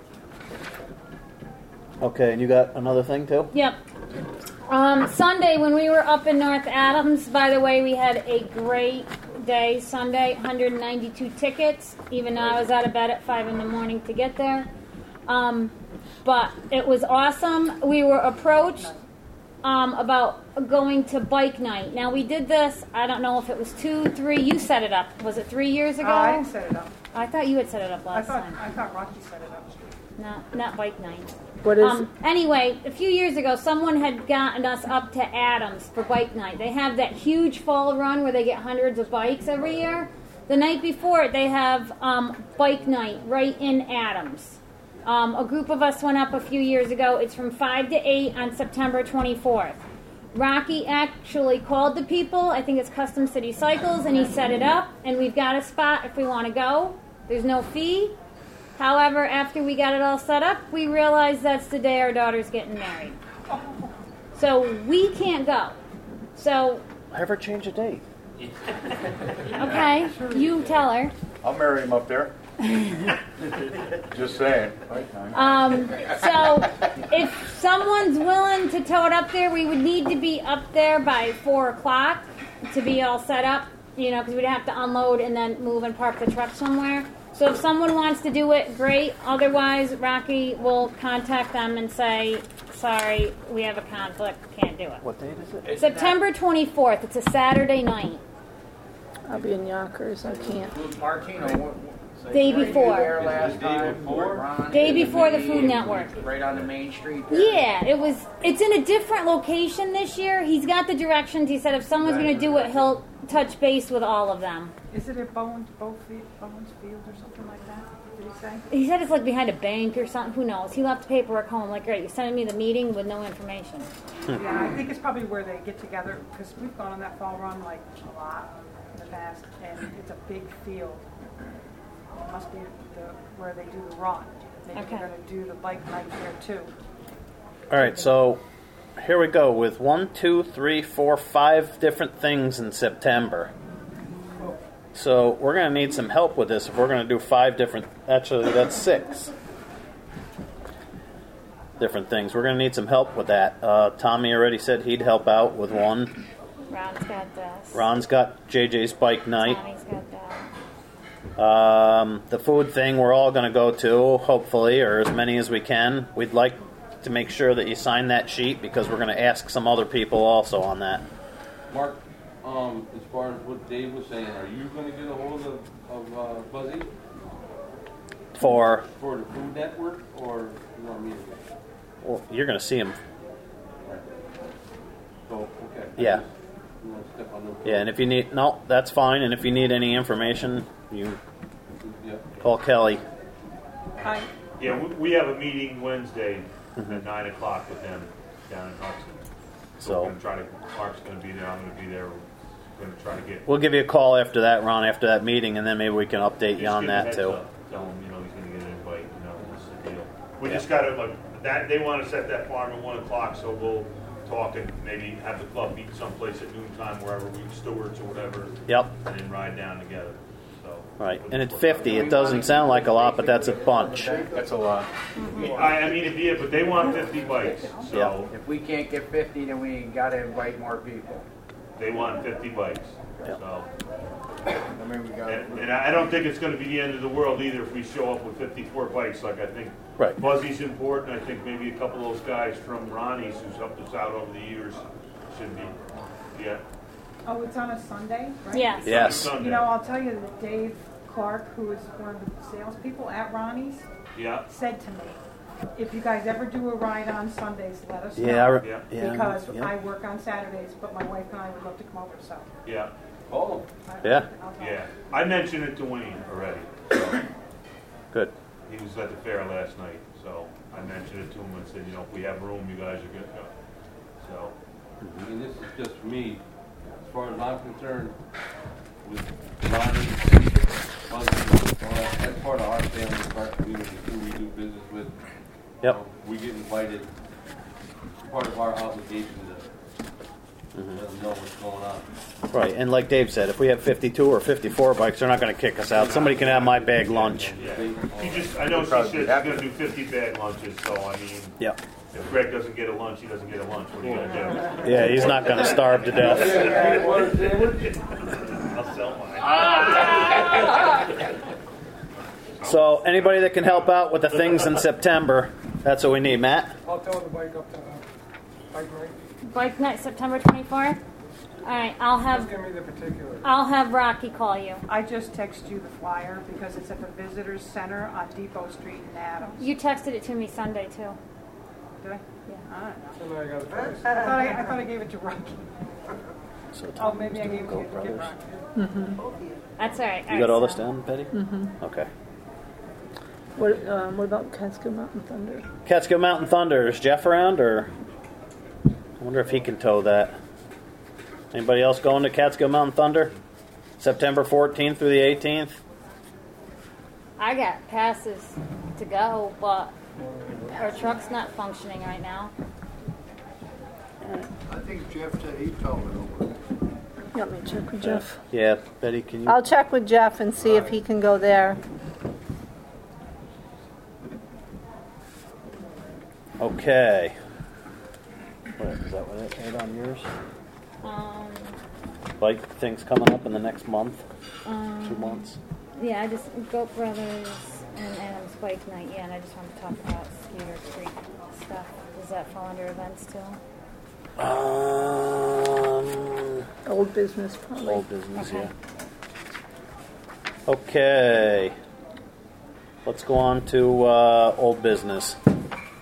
Okay, and you got another thing too? Yep. Um, Sunday, when we were up in North Adams, by the way, we had a great day Sunday, one hundred ninety-two tickets, even though I was out of bed at five in the morning to get there. Um, but it was awesome. We were approached um, about going to bike night. Now, we did this, I don't know if it was two, three, you set it up. Was it three years ago? Oh, I didn't set it up. I thought you had set it up I last thought, time. I thought Rocky set it up. No, not bike night. What is Um, anyway, a few years ago, someone had gotten us up to Adams for bike night. They have that huge fall run where they get hundreds of bikes every year. The night before, they have um, bike night right in Adams. Um, a group of us went up a few years ago. It's from five to eight on September twenty-fourth. Rocky actually called the people. I think it's Custom City Cycles, and he set it up. And we've got a spot if we want to go. There's no fee. However, after we got it all set up, we realized that's the day our daughter's getting married. So we can't go. So, Ever change a date? okay, you tell her. I'll marry him up there. Just saying. Um, so if someone's willing to tow it up there, we would need to be up there by four o'clock to be all set up, you know, because we'd have to unload and then move and park the truck somewhere. So if someone wants to do it, great. Otherwise, Rocky will contact them and say, sorry, we have a conflict, can't do it. What date is it? September twenty-fourth. It's a Saturday night. I'll be in Yonkers. I can't. Martino, what, what, Day were you before. there last Day time? before? Ron Day and before the me, Food Network. Right on the main street there? Yeah, it was. It's in a different location this year. He's got the directions. He said if someone's going to do it, he'll touch base with all of them. Is it at Bowen's, Bow Field, Bowen's Field or something like that? Did he say? He said it's like behind a bank or something. Who knows? He left the paperwork home. Like, great, you're sending me the meeting with no information. Yeah, I think it's probably where they get together, because we've gone on that fall run like a lot in the past, and it's a big field. It must be the, where they do the run. Maybe Okay. they're going to do the bike night there too. All right, so here we go with one, two, three, four, five different things in September. So we're going to need some help with this if we're going to do five different, actually that's six different things. We're going to need some help with that. Uh, Tommy already said he'd help out with one. Ron's got this. Ron's got J J's bike night. Tommy's got that. Um, the food thing we're all going to go to, hopefully, or as many as we can. We'd like to make sure that you sign that sheet because we're going to ask some other people also on that. Mark, um, as far as what Dave was saying, are you going to get a hold of, of uh, Buzzy For, for the Food Network, or you want me to? well, you're going to see him. Right. So, okay. Yeah. You want to step on those? Yeah, and if you need, no, that's fine. And if you need any information, you Yep. call Kelly. I, Yeah, we, we have a meeting Wednesday Mhm. at nine o'clock with them down in Hudson. So So- we're gonna try to, Mark's gonna be there, I'm gonna be there, we're gonna try to get. We'll give you a call after that, Ron, after that meeting, and then maybe we can update you just on give him a that heads too. up. Tell him, you know, he's gonna get an invite, you know, this is the deal. We Yeah. just gotta, like, that, they wanna set that farm at one o'clock, so we'll talk and maybe have the club meet someplace at noon time, wherever we, Stewart's or whatever. Yep. And then ride down together, so. Right, and at fifty, it doesn't sound like a lot, but that's a bunch. That's a lot. I, I mean, if you, but they want fifty bikes, so If we can't get fifty, then we gotta invite more people. they want fifty bikes, Yep. so. I mean, we got. And, and I don't think it's gonna be the end of the world either if we show up with fifty-four bikes, like I think Right. Buzzy's important, I think maybe a couple of those guys from Ronnie's who's helped us out over the years should be, yeah. oh, it's on a Sunday, right? Yes. Yes. Sunday. You know, I'll tell you that Dave Clark, who is one of the salespeople at Ronnie's, Yeah, said to me, if you guys ever do a ride on Sundays, let us know. Yeah, I re- Yeah. yeah, Because yeah. I work on Saturdays, but my wife and I would love to come over, so. yeah, Oh, I- Yeah. I'll talk. yeah. I mentioned it to Wayne already, so. Good. he was at the fair last night, so I mentioned it to him and said, you know, if we have room, you guys are good. So. I mean, this is just for me, as far as I'm concerned, with Lonnie, husband, all that, that's part of our family, part of the community, who we do business with. Yep. You know, we get invited, it's part of our obligation to Mm-hmm. let them know what's going on. Right, and like Dave said, if we have fifty-two or fifty-four bikes, they're not going to kick us out. Somebody can have my bag lunch. Yeah. He just, I know she said she's going to do fifty bag lunches, so I mean, Yep. if Greg doesn't get a lunch, he doesn't get a lunch. What are you going to do? Yeah, he's not going to starve to death. I'll sell mine. So, anybody that can help out with the things in September, that's what we need. Matt? I'll tell the bike up to the bike rate. Bike night, September twenty-fourth. All right, I'll Just have give me the particulars. I'll have Rocky call you. I just texted you the flyer because it's at the Visitors Center on Depot Street in Adams. You texted it to me Sunday too. Did I? Yeah. I don't know. And then I got a I choice. thought I, I thought I gave it to Rocky. So, Oh, maybe I gave it to Goat to give Brothers. Rocky. That's all right. You got all this down, Betty? Mm-hmm. Okay. What, um, what about Catskill Mountain Thunder? Catskill Mountain Thunder. Is Jeff around, or I wonder if he can tow that. Anybody else going to Catskill Mountain Thunder? September fourteenth through the eighteenth? I got passes to go, but our truck's not functioning right now. I think Jeff said he told it over. You want me to check with Jeff? Yeah, Betty, can you? I'll check with Jeff and see if he can go there. Okay. What, is that what it had on yours? Um, Bike things coming up in the next month, um, two months. Yeah, I just Goat Brothers and Adams Bike Night. Yeah, and I just want to talk about Skeeter Creek stuff. Does that fall under events too? Um, Old business, probably. old business, Okay. yeah. Okay. Let's go on to uh, old business. You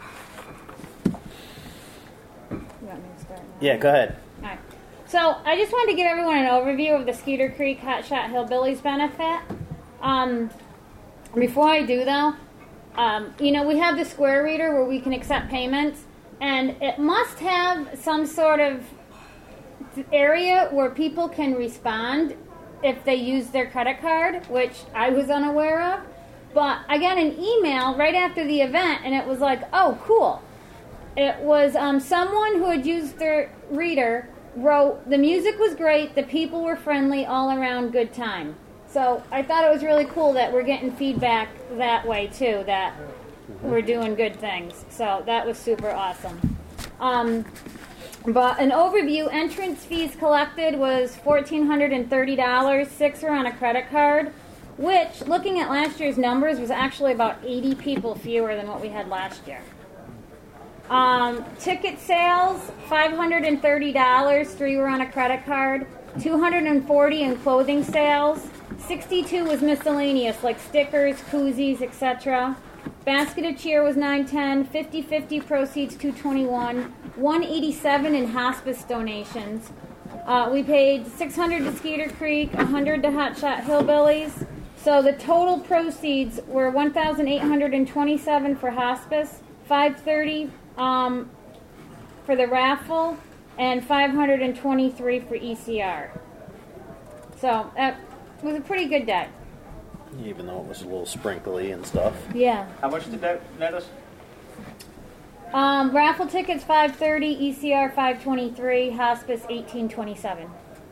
want me to start now? Yeah, go ahead. All right. So I just wanted to give everyone an overview of the Skeeter Creek Hot Shot Hillbillies benefit. Um, before I do, though, um, you know, we have the Square Reader where we can accept payments, and it must have some sort of area where people can respond if they use their credit card, which I was unaware of. But I got an email right after the event, and it was like, oh, cool. It was um, someone who had used their reader wrote, the music was great, the people were friendly, all around good time. So I thought it was really cool that we're getting feedback that way too, that we're doing good things. So that was super awesome. Um, but an overview, entrance fees collected was one thousand four hundred thirty dollars, six are on a credit card, which, looking at last year's numbers, was actually about eighty people fewer than what we had last year. Um, ticket sales, five hundred thirty dollars, three were on a credit card, two hundred forty dollars in clothing sales, sixty-two was miscellaneous, like stickers, koozies, et cetera. Basket of cheer was nine ten, fifty-fifty proceeds two twenty-one, one eighty-seven in hospice donations. Uh, we paid six hundred to Skeeter Creek, one hundred to Hot Shot Hillbillies. So the total proceeds were one thousand eight hundred twenty-seven for hospice, five thirty um, for the raffle, and five hundred twenty-three for E C R. So that was a pretty good day. Even though it was a little sprinkly and stuff. Yeah. How much did that net us? Um, raffle tickets five thirty, E C R five twenty-three, hospice eighteen twenty-seven.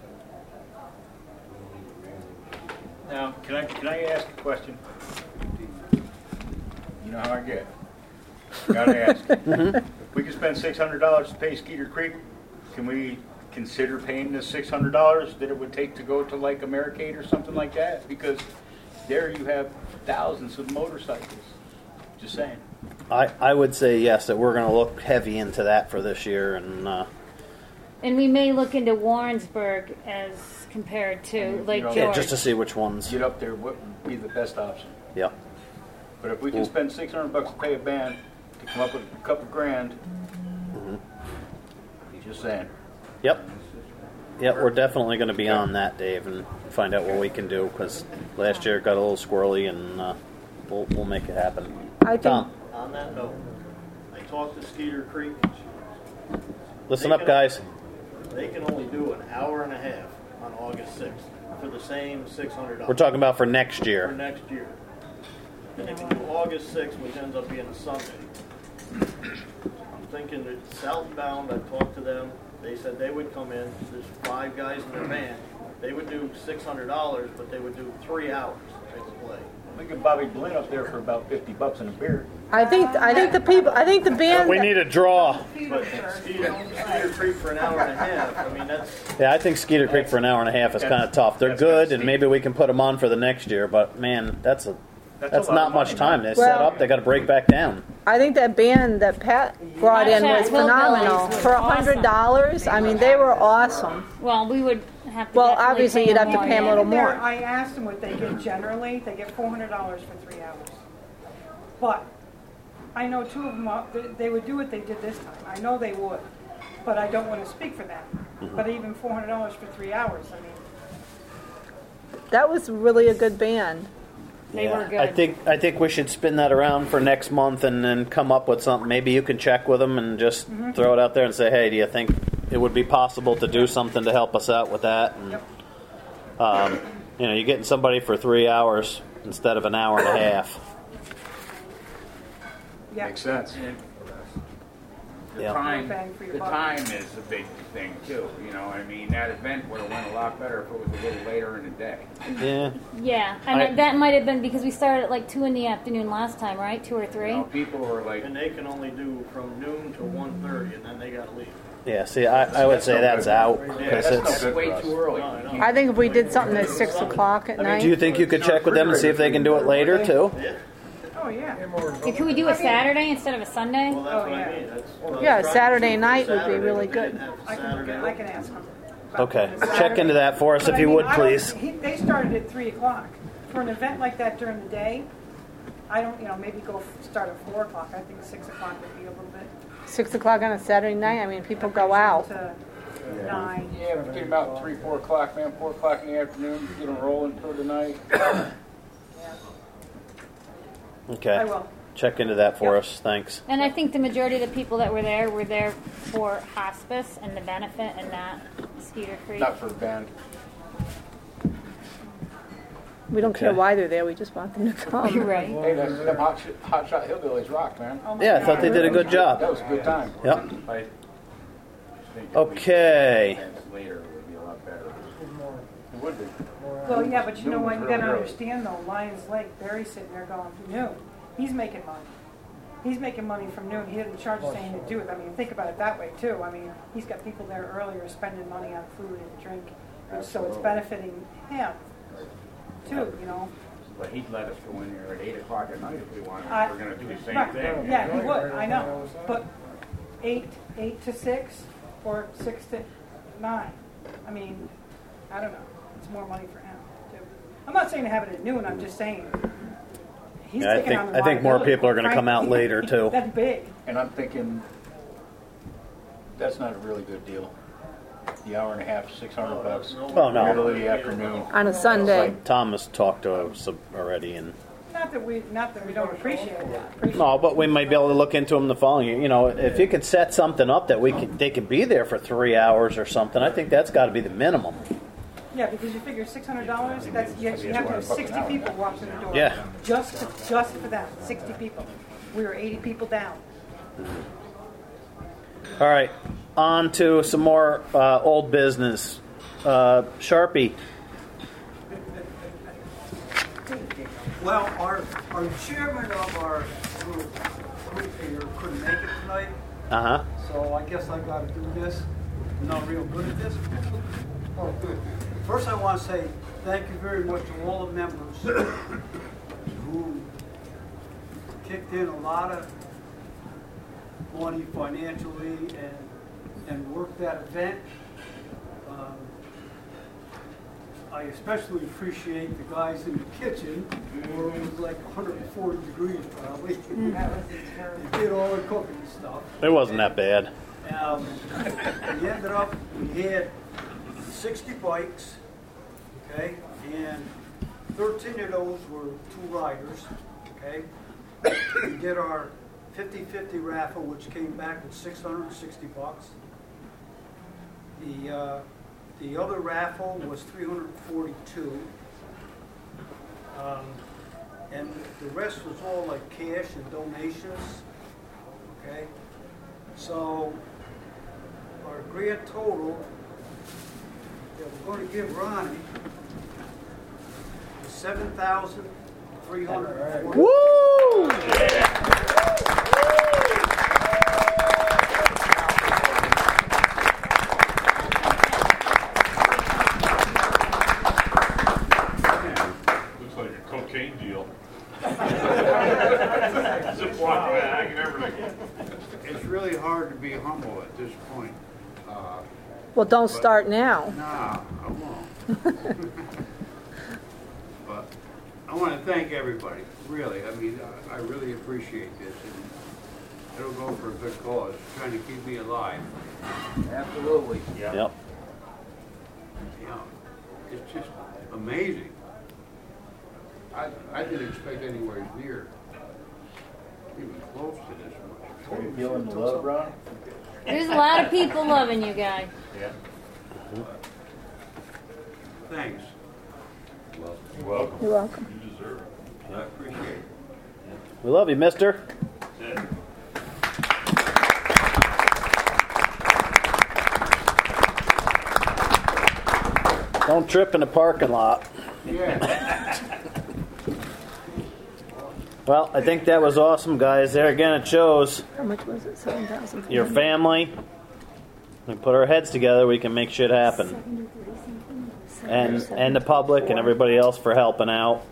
Now, can I can I ask a question? You know how I get. Gotta ask. If we could spend six hundred dollars to pay Skeeter Creek, can we consider paying the six hundred dollars that it would take to go to like Americade or something like that? Because there you have thousands of motorcycles. Just saying. I, I would say yes, that we're going to look heavy into that for this year. And uh, And we may look into Warrensburg as compared to Lake You know, George. yeah, just to see which ones. Get up there, what would be the best option? Yep. But if we can spend six hundred bucks to pay a band to come up with a couple grand, Mm-hmm. just saying. Yep. Yep, we're definitely going to be on that, Dave, and find out what we can do, because last year it got a little squirrely, and uh, we'll we'll make it happen. I think, Tom, On that note, I talked to Skeeter Creek. listen They up, can- guys. They can only do an hour and a half on August sixth for the same six hundred dollars. We're talking about for next For year. next year. And they can do August sixth, which ends up being a Sunday. I'm thinking that southbound, I talked to them, they said they would come in, there's five guys in their van, they would do six hundred dollars, but they would do three hours type of play. We get Bobby Blinn up there for about fifty bucks and a beer. I think, I think the people, I think the band. We need a draw. But Skeeter, Skeeter Creek for an hour and a half, I mean, that's, Yeah, I think Skeeter Creek for an hour and a half is kind of tough. They're That's kinda good, and steep. maybe we can put them on for the next year. But man, that's a That's, that's a lot not of much money, time. man. They set Well- up, they got to break back down. I think that band that Pat brought in was Hillbillies phenomenal. was For a hundred dollars, I mean, they were awesome. Well, we would have to. Well, definitely obviously, pay you'd them have to more, pay 'em a yeah. little They're- more. I asked them what they get generally. They get four hundred dollars for three hours. But I know two of them, are- they- they would do what they did this time. I know they would. But I don't want to speak for them. But even four hundred dollars for three hours, I mean, That was really a good band. They were good. I think I think we should spin that around for next month and then come up with something. Maybe you can check with them and just Mm-hmm. throw it out there and say, hey, do you think it would be possible to do something to help us out with that? And, Yep. um, you know, you're getting somebody for three hours instead of an hour and a half. yeah. Makes sense. The Yeah. time, Bang for your the buck. time is a big thing too, you know, I mean, that event would have went a lot better if it was a little later in the day. Yeah. Yeah, and I- that might have been because we started at like two in the afternoon last time, right? Two or three. You know, people were like, and they can only do from noon to one thirty, and then they gotta leave. Yeah, see, I, I would say that's out. Because that's it's, no good. way for us. too early. No, I know. I think if we did something at six o'clock at do night, you think you could check with them and see if they can do it later, too? Yeah, Oh, yeah. Yeah, Could we do a Saturday instead of a Sunday? well, that's Oh, what yeah. I mean, that's. what I was Yeah, trying to Saturday shoot for night would be Saturday, really but we didn't good. have I can, Saturday I can ask them. about Okay, the check into that for us But if I you mean, would, I don't- please. he- They started at three o'clock. For an event like that during the day, I don't, you know, maybe go f- start at four o'clock. I think six o'clock would be a little bit. six o'clock on a Saturday night, I mean, people go out. To nine. yeah, we get them out at three, four o'clock, man, four o'clock in the afternoon, get them rolling through the night. Yeah, I Okay, will. check into that for Yep. us. Thanks. And I think the majority of the people that were there were there for hospice and the benefit and not Skeeter Creek. Not for the band. We don't care Okay. why they're there, we just want them to You're come. right. Hey, that's them hot, shot- hot shot hillbillies rock, man. Oh my Yeah, I thought they God. did a good That job. was a good time. Yep. I think Okay. events later would be a lot better. It would be. Well, yeah, but you know Noon what? was You real gotta early. understand though. Lions Lake, Barry's sitting there going, noon. He's making money. He's making money from noon. He didn't charge us anything to do it. I mean, think about it that way too. I mean, he's got people there earlier spending money on food and drink, and so it's benefiting him too. You know. But he'd let us go in there at eight o'clock at night if we wanted. I- We're gonna do the same Right. thing. Yeah, he would. I know. But eight, eight to six, or six to nine. I mean, I don't know. It's more money for him too. I'm not saying to have it at noon. I'm just saying. He's Yeah, I taking think- on the I think more liability, people are gonna come out frankly. later, too. That's big. And I'm thinking, that's not a really good deal. The hour and a half, six hundred bucks. Oh, no. Middle of the afternoon. On a Sunday. Thomas talked to us already, and Not that we, not that we don't appreciate it. Appreciate no, but we might be able to look into them the following year. You know, if you could set something up that we could, they could be there for three hours or something. I think that's got to be the minimum. Yeah, because you figure six hundred dollars. That's you you have to have sixty people walk through the door. Yeah. Just to, just for that, sixty people. We were eighty people down. All right, on to some more uh, old business. Uh, Sharpie. Well, our, our chairman of our group, group here couldn't make it tonight, Uh huh. so I guess I gotta do this. I'm not real good at this. Oh, good. First, I want to say thank you very much to all the members who kicked in a lot of money financially and, and worked that event. Um, I especially appreciate the guys in the kitchen, where it was like one hundred forty degrees probably. They did all the cooking and stuff. It wasn't that bad. Um, we ended up, we had sixty bikes, okay, and thirteen of those were two riders, okay? We did our fifty-fifty raffle, which came back with six hundred sixty bucks. The, uh, the other raffle was three hundred forty-two. Um, and the rest was all like cash and donations, okay? So our grand total that we're going to give Ronnie is seven thousand three hundred forty. Woo! Looks like a cocaine deal. Ziploc bag and everything. It's really hard to be humble at this point. Uh, Well, don't but- start now. Nah, I won't. But I want to thank everybody, really. I mean, I, I really appreciate this. And it'll go for a good cause, trying to keep me alive. Absolutely. Yep. You know, it's just amazing. I, I didn't expect anywhere near even close to this much. Are you feeling the love, Ron? There's a lot of people loving you guys. Yeah. Thanks. You're welcome. You're welcome. You deserve it. I appreciate it. We love you, mister. That's it. Don't trip in the parking lot. Yeah. Well, I think that was awesome, guys. There again, it shows How much was it? seven thousand. your family. We put our heads together, we can make shit happen. And and the public and everybody else for helping out.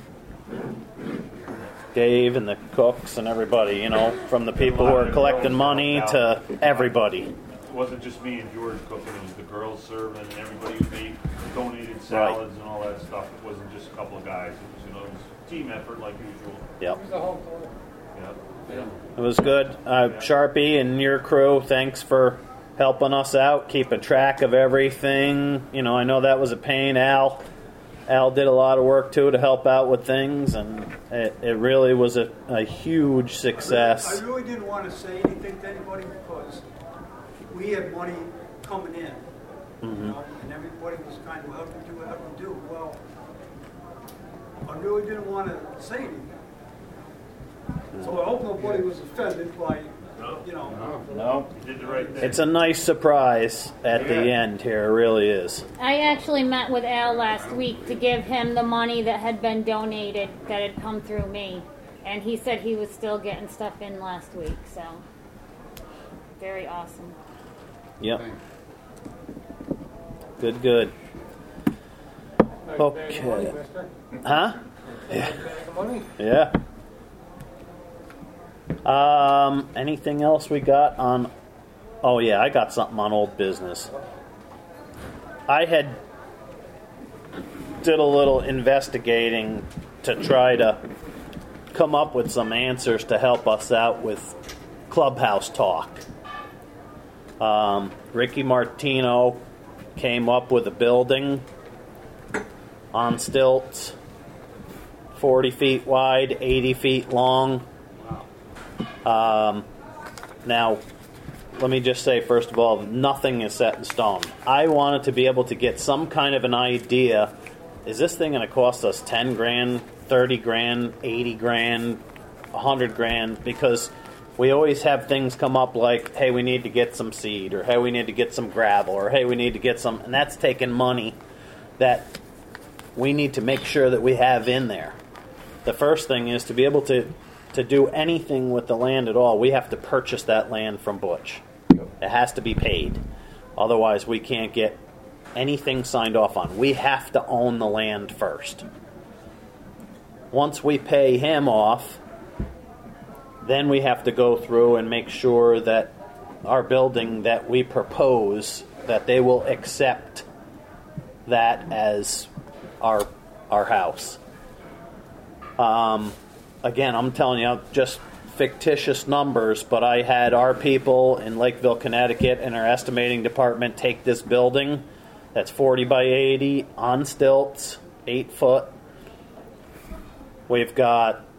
Dave and the cooks and everybody, you know, from the people who are collecting money to everybody. It wasn't just me and George cooking, it was the girls serving and everybody who made donated salads and all that stuff. It wasn't just a couple of guys. It was, you know, it was a team effort like usual. Yep. Who's the whole total? Yeah. Yeah. It was good. Uh, Sharpie and your crew, thanks for helping us out, keeping track of everything. You know, I know that was a pain. Al, Al did a lot of work too to help out with things, and it, it really was a, a huge success. I really didn't want to say anything to anybody because we had money coming in, you Mm-hmm. know, and everybody was kind of, how can we do, how can we do? Well, I really didn't want to say anything. So I hope nobody was offended by, you know. No. You did the right thing. It's a nice surprise at the end here, it really is. I actually met with Al last week to give him the money that had been donated that had come through me. And he said he was still getting stuff in last week, so very awesome. Yep. Good, good. Okay. Huh? Money? Yeah. Um, anything else we got on? Oh yeah, I got something on old business. I had did a little investigating to try to come up with some answers to help us out with Clubhouse Talk. Um, Ricky Martino came up with a building on stilts, forty feet wide, eighty feet long. Um, now, let me just say, first of all, nothing is set in stone. I wanted to be able to get some kind of an idea. Is this thing going to cost us ten grand, thirty grand, eighty grand, one hundred grand? Because we always have things come up like, hey, we need to get some seed, or hey, we need to get some gravel, or hey, we need to get some, and that's taking money that we need to make sure that we have in there. The first thing is to be able to, to do anything with the land at all, we have to purchase that land from Butch. It has to be paid. Otherwise, we can't get anything signed off on. We have to own the land first. Once we pay him off, then we have to go through and make sure that our building that we propose, that they will accept that as our our house. Um, again, I'm telling you, just fictitious numbers, but I had our people in Lakeville, Connecticut, in our estimating department take this building that's forty by eighty on stilts, eight foot. We've got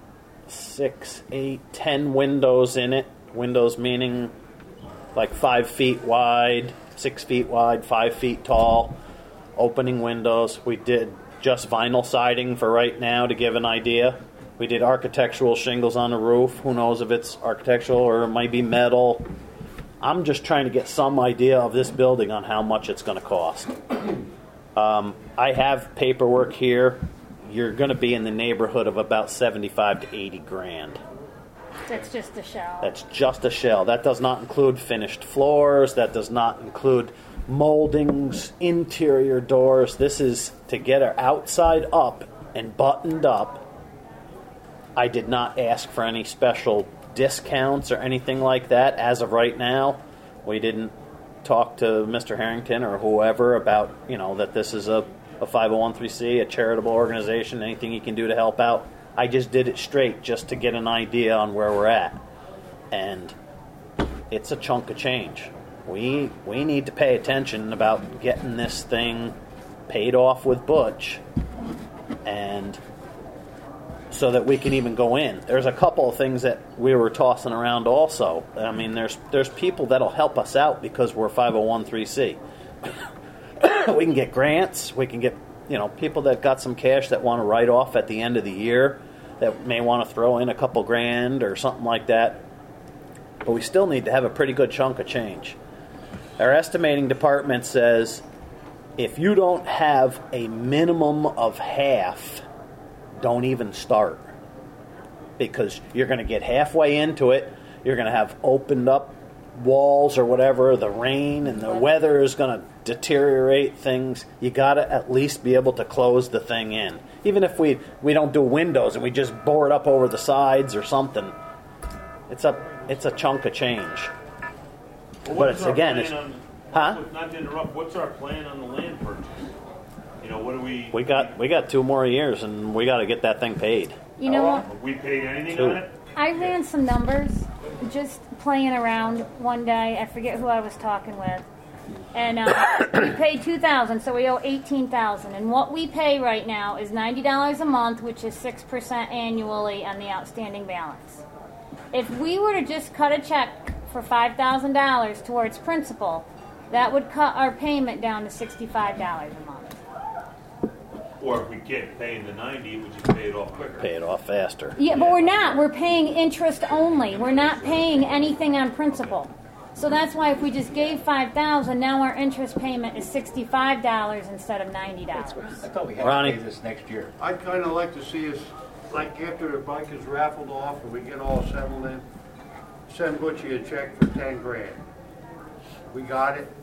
six, eight, ten windows in it. Windows meaning like five feet wide, six feet wide, five feet tall, opening windows. We did just vinyl siding for right now to give an idea. We did architectural shingles on the roof. Who knows if it's architectural or it might be metal. I'm just trying to get some idea of this building on how much it's going to cost. Um, I have paperwork here. You're going to be in the neighborhood of about seventy-five to eighty grand. That's just a shell. That's just a shell. That does not include finished floors. That does not include moldings, interior doors. This is to get her outside up and buttoned up. I did not ask for any special discounts or anything like that as of right now. We didn't talk to Mister Harrington or whoever about, you know, that this is a, a five oh one c, a charitable organization, anything he can do to help out. I just did it straight just to get an idea on where we're at. And it's a chunk of change. We we need to pay attention about getting this thing paid off with Butch, and so that we can even go in. There's a couple of things that we were tossing around also. I mean, there's there's people that'll help us out because we're five oh one c. We can get grants. We can get, you know, people that got some cash that want to write off at the end of the year that may want to throw in a couple grand or something like that. But we still need to have a pretty good chunk of change. Our estimating department says if you don't have a minimum of half, don't even start. Because you're going to get halfway into it, you're going to have opened up walls or whatever, the rain and the weather is going to deteriorate things. You got to at least be able to close the thing in. Even if we, we don't do windows and we just bore it up over the sides or something, it's a it's a chunk of change. Well, but it's again, it's on, huh? Not to interrupt. What's our plan on the land purchase? You know, what do we? We got we got two more years and we got to get that thing paid. You know what? Have we paid anything Two. on it? I ran some numbers just playing around one day. I forget who I was talking with. And uh, we paid two thousand dollars, so we owe eighteen thousand dollars. And what we pay right now is ninety dollars a month, which is six percent annually on the outstanding balance. If we were to just cut a check for five thousand dollars towards principal, that would cut our payment down to sixty-five dollars a month. Or if we kept paying the ninety, we just pay it off quicker. Pay it off faster. Yeah, but we're not. We're paying interest only. We're not paying anything on principal. So that's why if we just gave five thousand dollars, now our interest payment is sixty-five dollars instead of ninety dollars. I thought we had Ronnie. to pay this next year. I'd kind of like to see us, like after the bike is raffled off and we get all settled in, send Butchie a check for ten grand. We got it.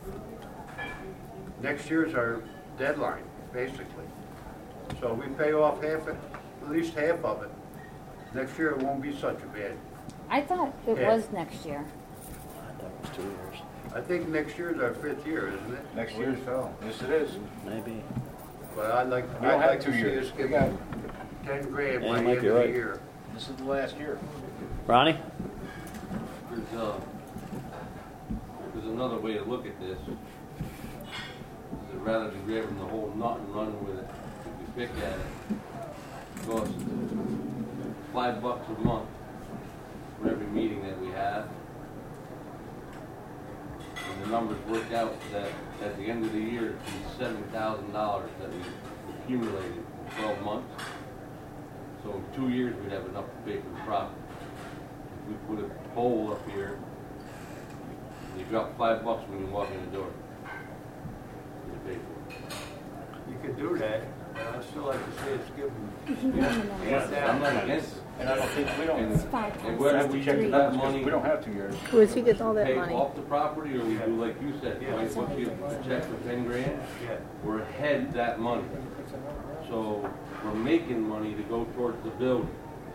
Next year's our deadline, basically. So we pay off half it, at least half of it. Next year it won't be such a bad. I thought it Yeah. was next year. I thought it was two years. I think next year's our fifth year, isn't it? Next year, so. Yes, it is. Maybe. But I'd like, We don't I'd have like two to see years. us give We got- them ten grand Yeah, by you the might end be of the right. year. This is the last year. Ronnie? There's, uh, there's another way to look at this. Is that rather than grabbing the whole nut and running with it, if we pick at it, it costs five bucks a month for every meeting that we have. And the numbers work out that at the end of the year, it's seven thousand dollars that we accumulated in twelve months. So in two years, we'd have enough to pay for the property. If we put a pole up here, and you drop five bucks when you walk in the door. You pay for it. You could do that, but I'd still like to see us give them. He ran the numbers. Yeah, I'm not against it. And I don't think, we don't, And, It's five and times whether have we to check use the that numbers, 'cause money we don't have two years. Where's he get all that pay money? off the property, or we do like you said, Yeah. right, once you check for ten grand, Yeah. we're ahead that money. So we're making money to go towards the building.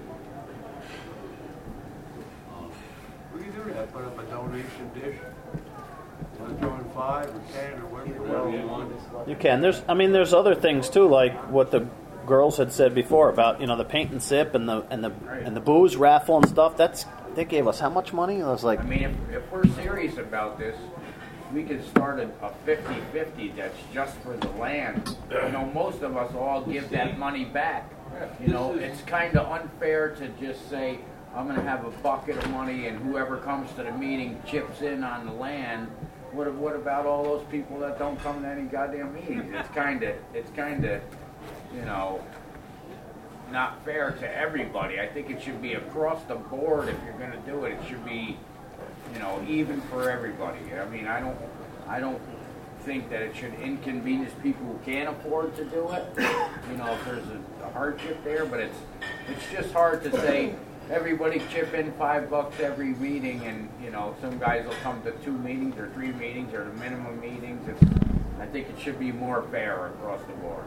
We can do that, put up a donation dish. Want to throw in five or ten or whatever you Whatever want. you want. You can. There's, I mean, there's other things too, like what the girls had said before about, you know, the paint and sip and the and the and the booze raffle and stuff. That's they gave us how much money? It was like I mean, if, if we're serious about this, we could start a a fifty-fifty that's just for the land. You know, most of us all give that money back. You know, it's kind of unfair to just say, I'm going to have a bucket of money and whoever comes to the meeting chips in on the land. What, what about all those people that don't come to any goddamn meetings? It's kind of, it's kind of, you know, not fair to everybody. I think it should be across the board. If you're going to do it, it should be, you know, even for everybody. I mean, I don't, I don't think that it should inconvenience people who can't afford to do it. You know, if there's a, a hardship there, but it's, it's just hard to say everybody chip in five bucks every meeting, and you know, some guys will come to two meetings or three meetings or the minimum meetings. It's, I think it should be more fair across the board.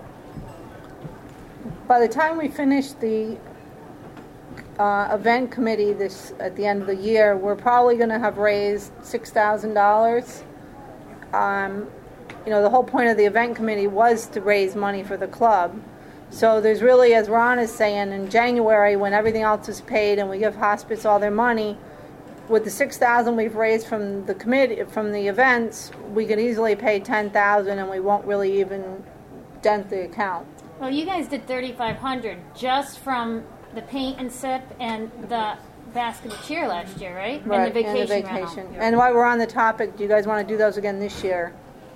By the time we finish the uh, event committee this at the end of the year, we're probably going to have raised six thousand dollars. Um, you know, the whole point of the event committee was to raise money for the club. So there's really, as Ron is saying, in January when everything else is paid and we give hospice all their money, with the six thousand we've raised from the committee, from the events, we could easily pay ten thousand and we won't really even dent the account. Well, you guys did thirty-five hundred just from the paint and sip and the basket of cheer last year, right? Right, and the vacation. and the vacation. rental. And while we're on the topic, do you guys want to do those again this year?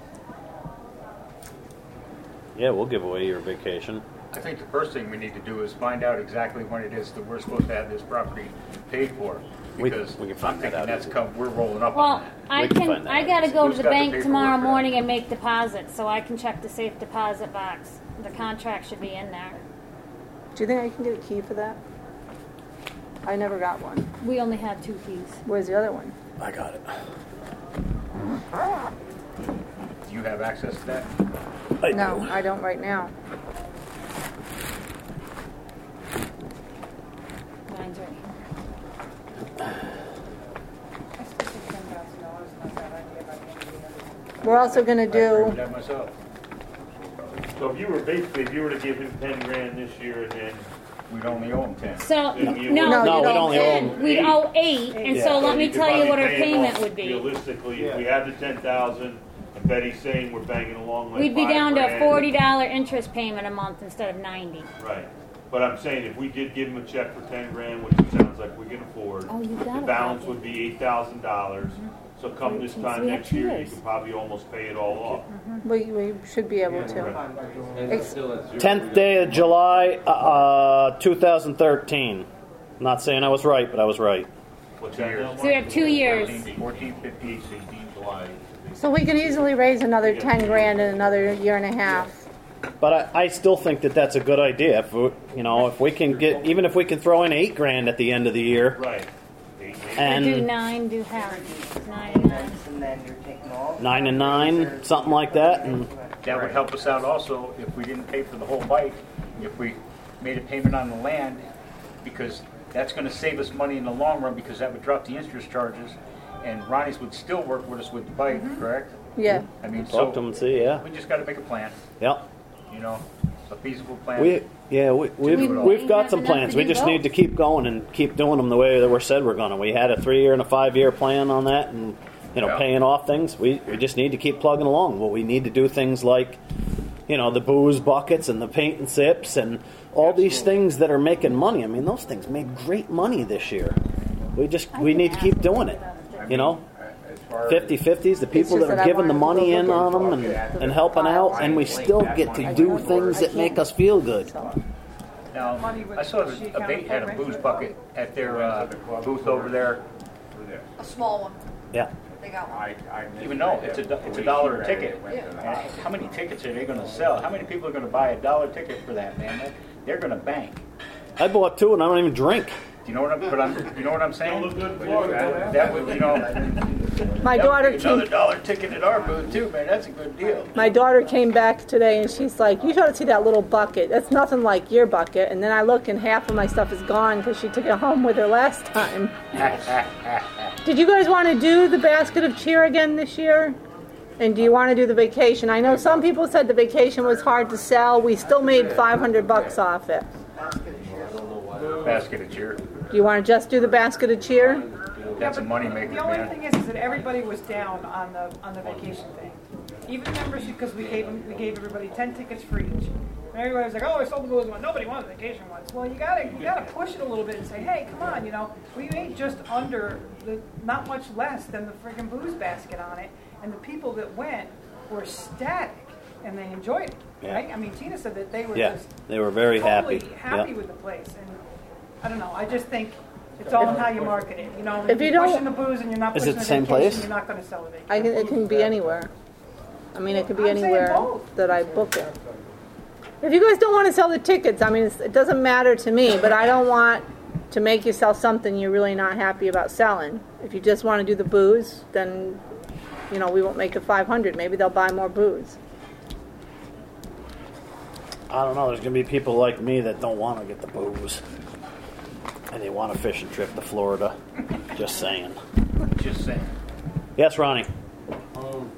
Yeah, we'll give away your vacation. I think the first thing we need to do is find out exactly when it is that we're supposed to have this property paid for. We- Because we can find I'm that thinking out that's easily. come, we're rolling up Well, on that. I We can can. find that I out. got to go Who's to the got the bank paperwork tomorrow for that? morning and make deposits, so I can check the safe deposit box. The contract should be in there. Do you think I can get a key for that? I never got one. We only have two keys. Where's the other one? I got it. Do you have access to that? I No, do. I don't right now. Mine's right here. I still think ten thousand dollars is not a bad idea by the end of the year. We're also going to I agree with do, that myself. So if you were basically, if you were to give him ten grand this year and then We'd only owe them ten. So Then you- no, No, we we'd only owe ten. them We'd eight. owe eight, and Yeah. so So let me you could tell you probably what our pay him payment off would be. Realistically, if we have the ten thousand, and Betty's saying we're banging along like We'd be five down to a grand. forty dollar interest payment a month instead of ninety. Right, but I'm saying if we did give him a check for ten grand, which it sounds like we can afford, Oh, you got the it, balance Bobby. would be eight thousand dollars. So come this So time we have next two year, you years. can probably almost pay it all off. we, we should be able to. And it's still at zero. tenth day of July, uh, two thousand thirteen. I'm not saying I was right, but I was right. What's that now, So we have two years. fourteen, fifteen, sixteen, July? So we can easily raise another ten grand in another year and a half. But I, I still think that that's a good idea. If we, you know, if we can get, even if we can throw in eight grand at the end of the year, Right. Eight, eight. Or do and nine, do half. Nine and nine. And then you're taking all. nine and nine, something like that, and That would help us out also if we didn't pay for the whole bike, if we made a payment on the land, because that's going to save us money in the long run, because that would drop the interest charges, and Ronnie's would still work with us with the bike, correct? Yeah. I mean, talk to them so and see. Yeah, we just got to make a plan, yep. you know, a feasible plan. We yeah we, we've do it all. we've got have some enough plans. to We do just both. need to keep going and keep doing them the way that we're said we're going to. We had a three year and a five year plan on that, and you know Yeah. paying off things. We we just need to keep plugging along. Well, we need to do things like, you know, the booze buckets and the paint and sips and all these things that are making money. I mean, those things made great money this year. We just we need to keep doing it. You know, As far as- fifty fifties, the people just that that I are giving the wanted to money go in look on them and, and helping out, and we still get to do things that make us feel good. Now, Money with I saw the that sheet Abate had a count. booze bucket at their uh, booth over there. A small one. Yeah. They got one. I, I Even though it's a, do- it's a dollar a ticket. And how many tickets are they going to sell? How many people are going to buy a dollar ticket for that, man? They're going to bank. I bought two and I don't even drink. Do you know what I'm? But I'm. You know what I'm saying? Don't look good in Florida. That would, you know, My that daughter would be another came, dollar ticket at our booth too, man. That's a good deal. my daughter came back today and she's like, you ought to see that little bucket. That's nothing like your bucket. And then I look and half of my stuff is gone because she took it home with her last time. Did you guys want to do the basket of cheer again this year? And do you want to do the vacation? I know some people said the vacation was hard to sell. We still made five hundred bucks off it. Basket of cheer. Do you want to just do the basket of cheer? That's a but moneymaker, The only man. thing is, is that everybody was down on the, on the vacation thing. Even members, because we gave them, we gave everybody ten tickets for each. And everybody was like, oh, I sold the booze one. Nobody wants vacation ones. Well, you gotta, you gotta push it a little bit and say, hey, come on, you know, we made just under, the not much less than the friggin' booze basket on it. And the people that went were ecstatic, and they enjoyed it, Yeah. right? I mean, Tina said that they were Yeah, just they were very totally happy. happy Yeah. with the place. And I don't know, I just think it's all in how you market it. You know, If you you're don't- pushing the booze and you're not Is pushing it the the same vacation, place? you're not going to sell the vacation. I can, it can be anywhere. I mean, it could be I'm saying anywhere both. that I book it. If you guys don't want to sell the tickets, I mean, it's, it doesn't matter to me, but I don't want to make you sell something you're really not happy about selling. If you just want to do the booze, then, you know, we won't make the five hundred. Maybe they'll buy more booze. I don't know. There's going to be people like me that don't want to get the booze. And they want a fishing trip to Florida. Just saying. Just saying. Yes, Ronnie. Um,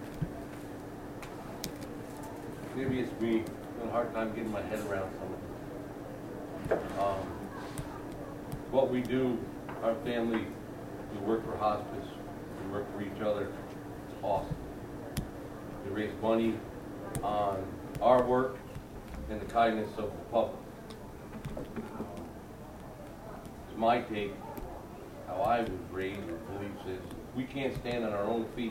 maybe it's me having a hard time getting my head around something. Um, what we do, our family, we work for hospice, we work for each other. It's awesome. We raise money on our work and the kindness of the public. It's my take, how I was raised and beliefs is, we can't stand on our own feet,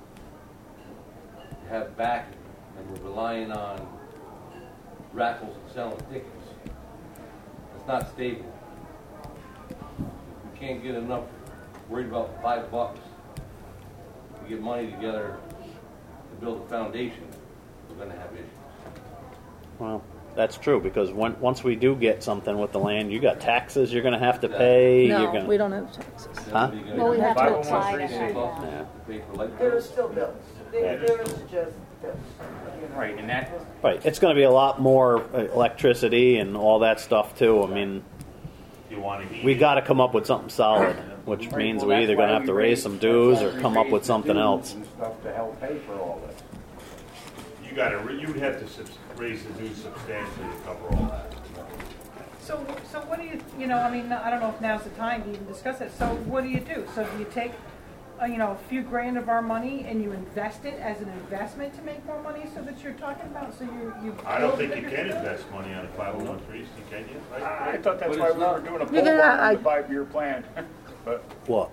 have backing, and we're relying on raffles and selling tickets. It's not stable. We can't get enough worried about five bucks to get money together to build a foundation. We're going to have issues. Well, that's true because when, once we do get something with the land, you got taxes you're going to have to pay. No, you're gonna, we don't have taxes. Huh? Well, we have to apply to five oh one have. Yeah. Pay for light There are bills. still bills. There, there is just bills. you know. Right, and that, Right. It's going to be a lot more uh, electricity and all that stuff too. I mean, You want to heat we it. got to come up with something solid, which Right, means well, we that's either going to why have to we raise raised- some dues that's or why come we up with raised the something dues else. and stuff to help pay for all this. You got to, you would have to subs- raise the dues substantially to cover all that. So, so what do you, you know, I mean, I don't know if now's the time to even discuss it. So what do you do? So do you take, uh, you know, a few grand of our money and you invest it as an investment to make more money so that you're talking about, so you, you. I don't build think you bigger can things? invest money on a five oh one three, can you? I Right? thought that's But why it's we were not- doing a You pole can, barn uh, on the five-year plan. But, What?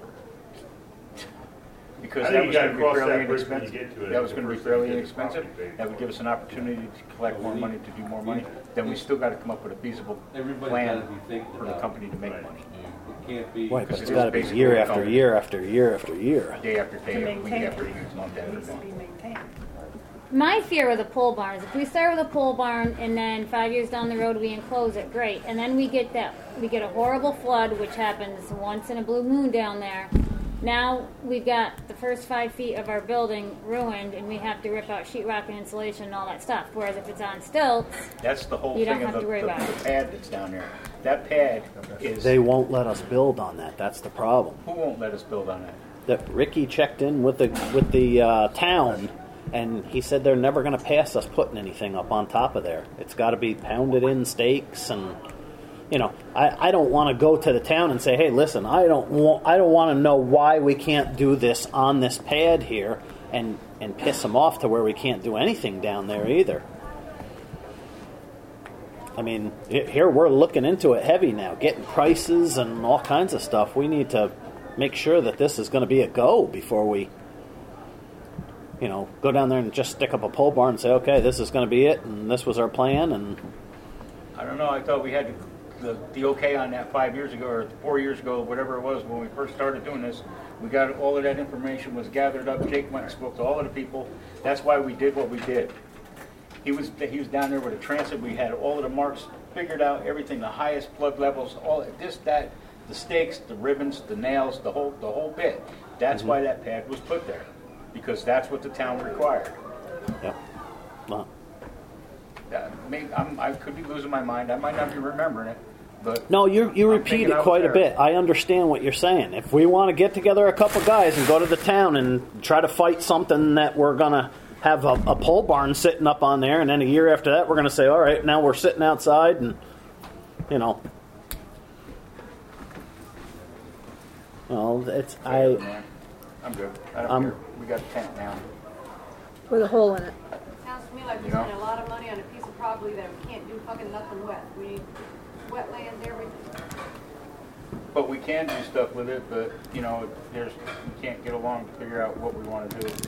because I that think was you going gotta to be cross fairly that bridge when you inexpensive. get to it. That was The going to be first thing fairly is inexpensive. property paid. That would give us an opportunity to collect more money, to do more money. Then we still got to come up with a feasible Everybody's plan got to be thinking for the about company to make Right. money. It can't be. Right, but Because it's it got is to be basically year a after company. year after year after year. Day after To day, week maintain after it. week, month It after needs to month. be maintained. My fear with a pole barn is if we start with a pole barn and then five years down the road we enclose it, great. And then we get that, we get a horrible flood, which happens once in a blue moon down there. Now we've got the first five feet of our building ruined and we have to rip out sheetrock and insulation and all that stuff. Whereas if it's on stilts, That's the whole You don't thing of have the to worry the- about it. the pad that's down there. That pad is, They won't let us build on that. That's the problem. who won't let us build on that? That Ricky checked in with the with the uh, town, and he said they're never going to pass us putting anything up on top of there. It's got to be pounded in stakes, and you know, I, I don't want to go to the town and say, hey, listen, I don't want I don't want to know why we can't do this on this pad here, and and piss them off to where we can't do anything down there either. I mean, he- here we're looking into it heavy now, getting prices and all kinds of stuff. We need to make sure that this is going to be a go before we, you know, go down there and just stick up a pole barn and say, okay, this is going to be it, and this was our plan, and I don't know, I thought we had the, the okay on that five years ago, or four years ago, whatever it was, when we first started doing this. We got, all of that information was gathered up, Jake went and spoke to all of the people. That's why we did what we did. He was, he was down there with a transit, we had all of the marks figured out, everything, the highest plug levels, all, this, that, the stakes, the ribbons, the nails, the whole, the whole bit. That's Mhm. why that pad was put there, because that's what the town required. yep. Well, Uh, maybe, I'm, I could be losing my mind, I might not be remembering it, but. no, you you I'm repeat thinking I it was quite a there. bit. I understand what you're saying. If we want to get together a couple guys and go to the town and try to fight something that we're going to have a, a pole barn sitting up on there, and then a year after that we're going to say, all right, now we're sitting outside, and, you know. Well, it's Yeah, I. man. I'm good. I don't Um, care. We got a tent now. With a hole in it. Sounds to me like we You know? spent a lot of money on a piece of property that we can't do fucking nothing with. We need wetlands, everything. But we can do stuff with it, but, you know, there's, we can't get along to figure out what we want to do. It's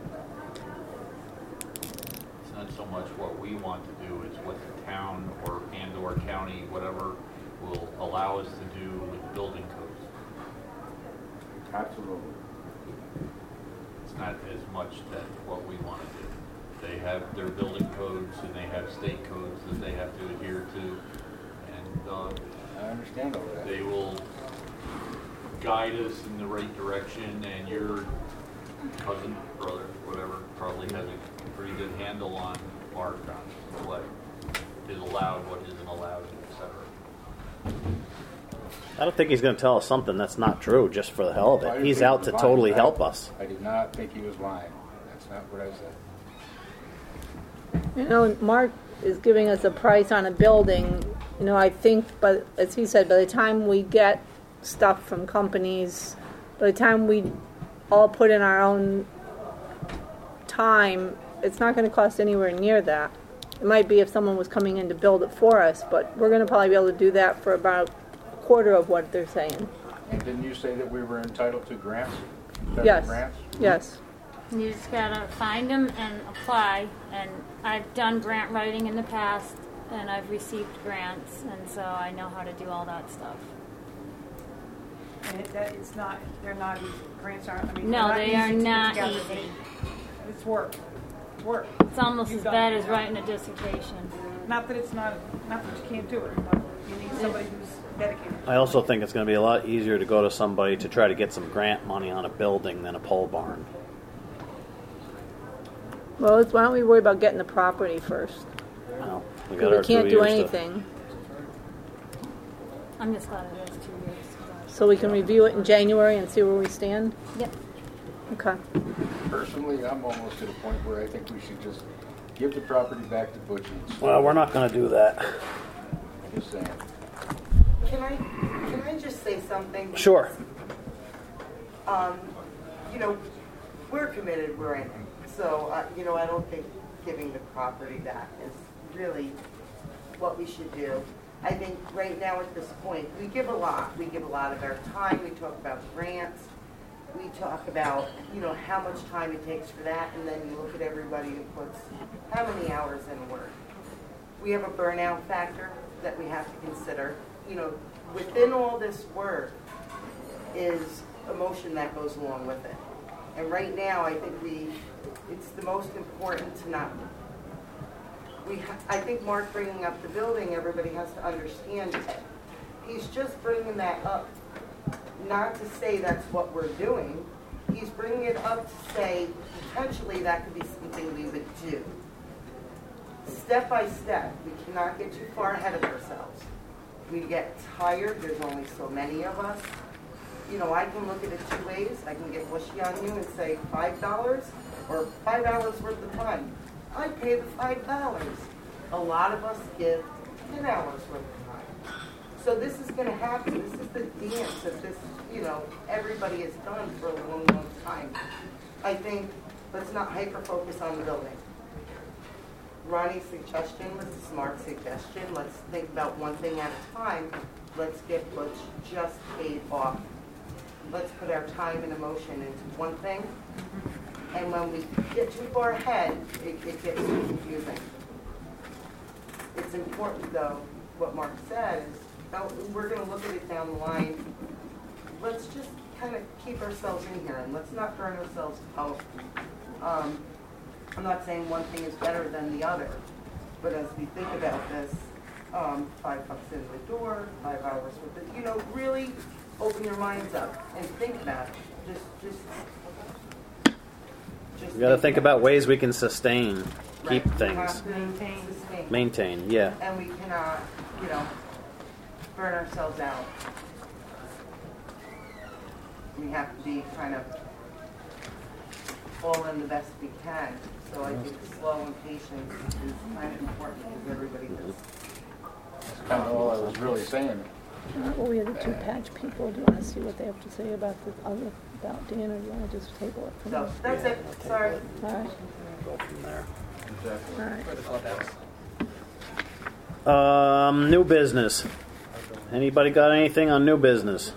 not so much what we want to do, it's what the town or and or county, whatever, will allow us to do with building codes. Absolutely. It's not as much that what we want to do. They have their building codes and they have state codes that they have to adhere to, and uh, I understand all that. they will guide us in the right direction, and your cousin, brother, whatever, probably has a pretty good handle on our grounds, what is allowed, what isn't allowed, et cetera. I don't think he's going to tell us something that's not true just for the hell of I it. didn't He's think out he to was totally lying. help us. I did not think he was lying. That's not what I said. You know, Mark is giving us a price on a building. You know, I think, but as he said, by the time we get stuff from companies, by the time we all put in our own time, it's not going to cost anywhere near that. It might be if someone was coming in to build it for us, but we're going to probably be able to do that for about a quarter of what they're saying. And didn't you say that we were entitled to grants? Federal Yes. Grants? Yes. You just gotta find them and apply, and I've done grant writing in the past, and I've received grants, and so I know how to do all that stuff. And it, that, it's not, they're not easy. Grants aren't, I mean, No, they're they not are easy to not get together. easy. It's work. It's work. It's almost You've as done bad it. as writing a dissertation. Not that it's not, not that you can't do it, but you need somebody who's dedicated. I also think it's going to be a lot easier to go to somebody to try to get some grant money on a building than a pole barn. Well, let's, why don't we worry about getting the property first? Well, we 'Cause got we our can't two do years to- anything. I'm just glad it is two years. 'cause I was- So we can review it in January and see where we stand? Yep. Okay. Personally, I'm almost to the point where I think we should just give the property back to Butchie. Well, we're not going to do that. Just saying. Can I, can I just say something? Sure. Um, you know, we're committed, we're in it. So, uh, you know, I don't think giving the property back is really what we should do. I think right now at this point, we give a lot. We give a lot of our time. We talk about grants. We talk about, you know, how much time it takes for that. And then you look at everybody who puts how many hours in work. We have a burnout factor that we have to consider. You know, within all this work is emotion that goes along with it. And right now, I think we, it's the most important to not, we, ha- I think Mark bringing up the building, everybody has to understand it. He's just bringing that up, not to say that's what we're doing. He's bringing it up to say, potentially that could be something we would do. Step by step, we cannot get too far ahead of ourselves. We get tired, there's only so many of us. You know, I can look at it two ways. I can get mushy on you and say five dollars or five dollars worth of time. I pay the five dollars. A lot of us give ten hours worth of time. So this is going to happen. This is the dance that this, you know, everybody has done for a long, long time. I think let's not hyper-focus on the building. Ronnie's suggestion was a smart suggestion. Let's think about one thing at a time. Let's get what's just paid off. Let's put our time and emotion into one thing. And when we get too far ahead, it, it gets too confusing. It's important, though, what Mark said is, oh, we're going to look at it down the line. Let's just kind of keep ourselves in here, and let's not burn ourselves out. Um, I'm not saying one thing is better than the other, but as we think about this, um, five bucks in the door, five hours with it, you know, really open your minds up and think about it. Just, just, just. We got to think about ways we can sustain, keep Right. We things, have to sustain. maintain. Yeah. And we cannot, you know, burn ourselves out. We have to be kind of all in the best we can. So I think slow and patience is kind of important because everybody does. That's kind of all I was really saying. Uh, well, we have the two patch people. Do you want to see what they have to say about the other, about Dan, or do you want to just table it for No, now? that's it, sorry. All right, Go from there. all right. For the clubhouse. Um, new business. Anybody got anything on new business?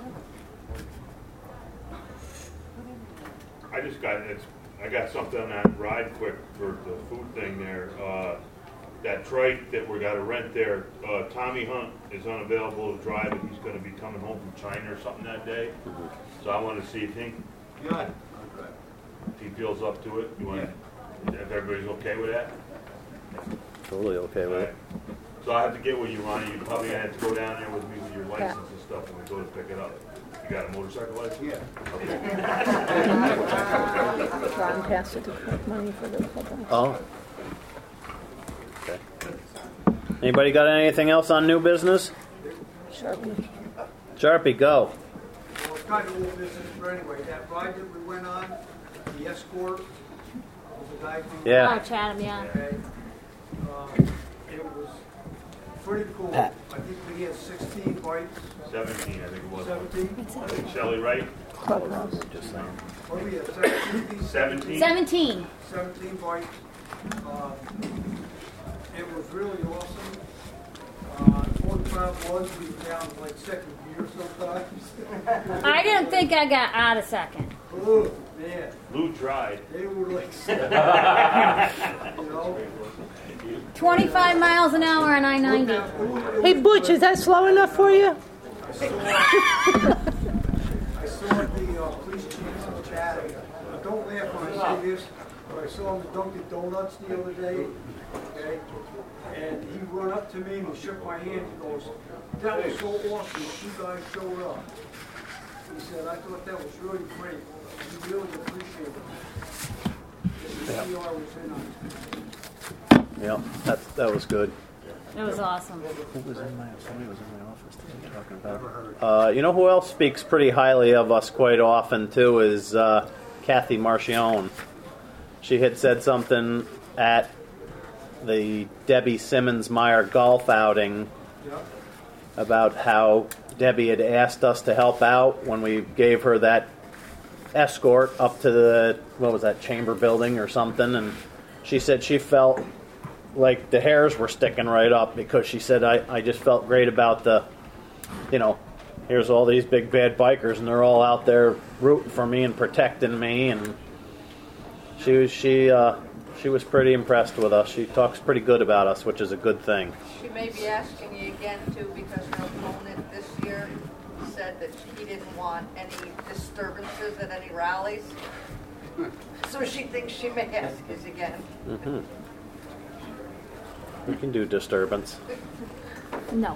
I just got, it's, I got something on that ride quick for the food thing there. Uh, that trike that we gotta rent there, uh, Tommy Hunt is unavailable to drive it. He's gonna be coming home from China or something that day. So I wanna see if he, Yeah. if he feels up to it. You want, if everybody's okay with that? Totally okay with it. So I have to get with you, Ronnie. You probably gonna have to go down there with me with your license and stuff when we go to pick it up. You got a motorcycle license? Yeah. Okay. Ron passed it to collect money for the clubhouse. Oh. Okay. Anybody got anything else on new business? Sharpie. Sharpie, go. Well, it's kind of old business, but anyway, that ride that we went on, the escort, was a guy from... Yeah. Oh, Chatham, yeah. Okay. Um, It was pretty cool. I Pat. think we had sixteen bikes. Seventeen, I think it was. seventeen? I think Shelley, right? Clubhouse. Just saying. What do we have, seventeen? Seventeen? Seventeen. seventeen bikes. Uh, It was really awesome. Uh, forty-five was, we were down to like second gear sometimes. I didn't think I got out of second. Oh, man. Lou tried. They were like, you know? twenty-five miles an hour on I ninety. Hey, Butch, is that slow enough for you? I saw the uh, police chief in Chatham. Don't laugh when I say this, but I saw him at Dunkin' Donuts the other day, okay? And he run up to me and he shook my hand. He goes, "That was so awesome that you guys showed up." He said, "I thought that was really great. He really appreciated it." The C R was in on it. Yeah, that that was good. It was awesome. Who was in my, somebody was in my office today talking about it. Uh, you know who else speaks pretty highly of us quite often, too, is uh, Kathy Marchione. She had said something at the Debbie Simmons-Meyer golf outing about how Debbie had asked us to help out when we gave her that escort up to the, what was that, chamber building or something, and she said she felt like the hairs were sticking right up because she said, I, I just felt great about the, you know, here's all these big bad bikers and they're all out there rooting for me and protecting me, and she was, she, uh, she was pretty impressed with us. She talks pretty good about us, which is a good thing. She may be asking you again, too, because her opponent this year said that he didn't want any disturbances at any rallies. So she thinks she may ask us again. Mm-hmm. We can do disturbance. No.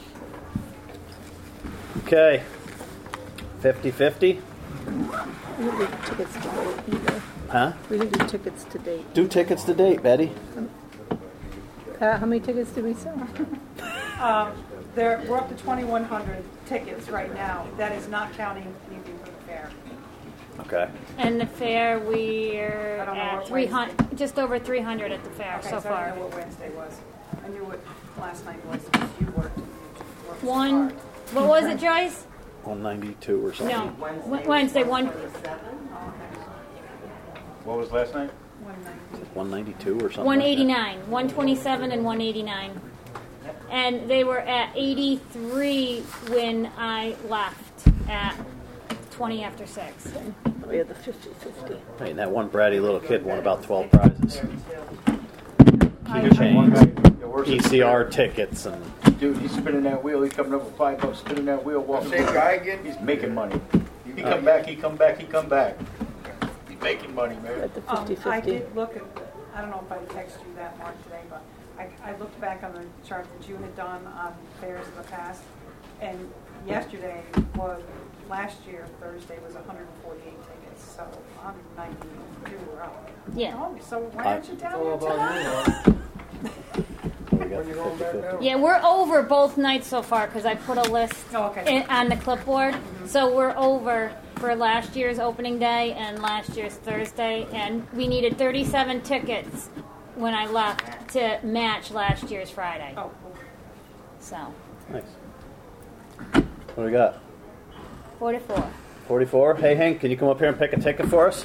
Okay. fifty-fifty? We didn't do tickets to date either. Huh? We didn't do tickets to date. Do tickets to date, Betty. Pat, how many tickets did we sell? Um, there, we're up to twenty-one hundred tickets right now. That is not counting anything for the fair. Okay. And the fair, we're I don't know at what three hundred, just over three hundred at the fair Okay, so so I far. didn't know what Wednesday was. I knew what last night was, because you worked. You worked One, hard. what was it, Joyce? one ninety-two or something. No, Wed- Wednesday, one, Oh, okay. What was last night? one ninety. one ninety-two or something. one like that. eighty-nine, one twenty-seven and one eighty-nine. And they were at eighty-three when I left at twenty after six. We had the fifty-fifty. Hey, that one bratty little kid won about twelve prizes. I- Key chains, Yeah, where's E the- C R tickets, and Dude, he's spinning that wheel. He's coming up with five bucks, spinning that wheel, walking. Same guy again? He's making money. He come back, he come back, he come back. He's making money, man. At the Um, I fifty-fifty. did look at, I don't know if I texted you that Mark today, but I, I looked back on the chart that you had done on fairs in the past, and yesterday was, last year, Thursday was one hundred forty-eight tickets, so one hundred ninety-two were up. Yeah. Oh, so why aren't you down there It's all about tonight? you, we got When you going back fifty-fifty. now? Yeah, we're over both nights so far because I put a list Oh, okay. in, on the clipboard. So we're over for last year's opening day and last year's Thursday, and we needed thirty-seven tickets when I left to match last year's Friday. Oh, cool. So Nice. What do we got? Forty-four. forty-four. Hey, Hank, can you come up here and pick a ticket for us?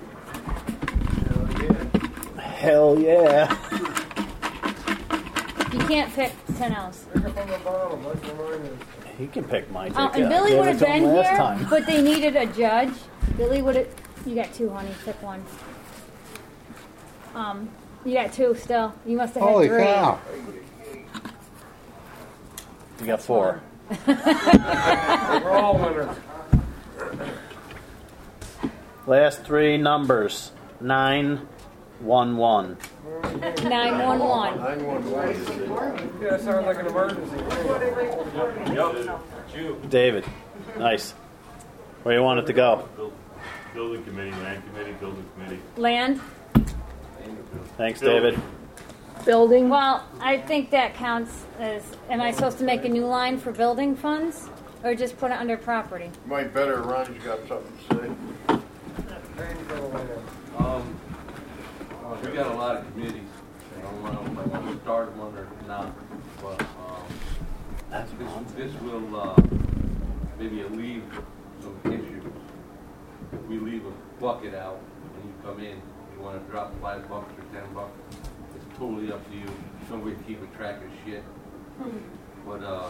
Hell yeah. You can't pick ten L's. He can pick my ticket. Oh, and Billy I would gave have it to him been last here, time. but they needed a judge. Billy would have. You got two, honey. Pick one. Um, you got two still. You must have had Holy three. cow. You got four. We're all winners. Last three numbers. Nine, one, one. Nine one one. nine one one. Yeah, that sounds like an emergency. Yep. David. Nice. Where you want it to go? Building committee, land committee, building committee. Land. Thanks, Building. David. Building. Well, I think that counts as. Am I supposed to make a new line for building funds, or just put it under property? Might better, Ron's got something to say. Um, we got a lot of committees. I don't know if I want to start them or not, but um, That's this, fun. this will uh, maybe alleviate some issues. If we leave a bucket out and you come in, you want to drop five bucks or ten bucks, it's totally up to you. Somebody keeping track of shit. But uh,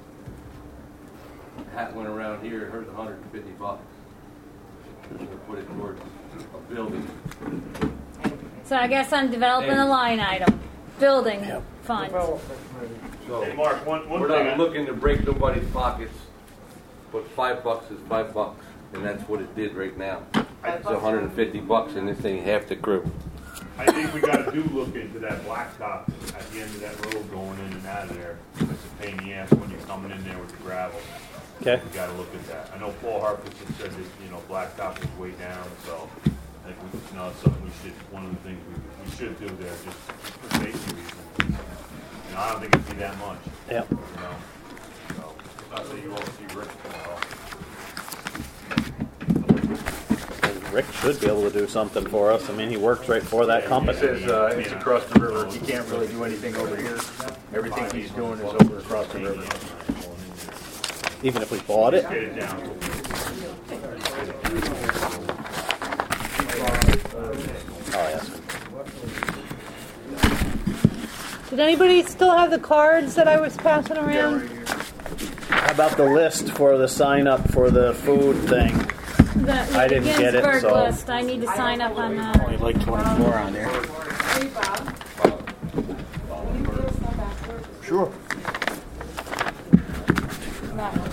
hat went around here. Here's one hundred fifty bucks. We're gonna put it towards a building. So I guess I'm developing a line item. Building fund. So Hey, Mark, one, one we're thing. not I- looking to break nobody's pockets, but five bucks is five bucks, and that's what it did right now. It's one hundred fifty bucks, and this thing half the crew. I think we gotta do look into that blacktop at the end of that road going in and out of there. It's a pain in the ass when you're coming in there with the gravel. Okay. We gotta look at that. I know Paul Harkinson said that, you know, blacktop is way down, so I think we, you know, it's something we should, one of the things we, we should do there, just for safety reasons. You know, I don't think it'd be that much. Yep. You know, so, not that you won't see Rick tomorrow. Rick should be able to do something for us. I mean, he works right for that company. He says uh, it's across the river. He can't really do anything over here. Everything he's doing is over across the river. Even if we bought it? Get it down. Oh, yes. Did anybody still have the cards that I was passing around? How about the list for the sign up for the food thing? The, I didn't get it, Ginsburg so- list. I need to sign up on that. Only like twenty-four on there. Hey, Bob. Will you give us some backwards? Sure. That one,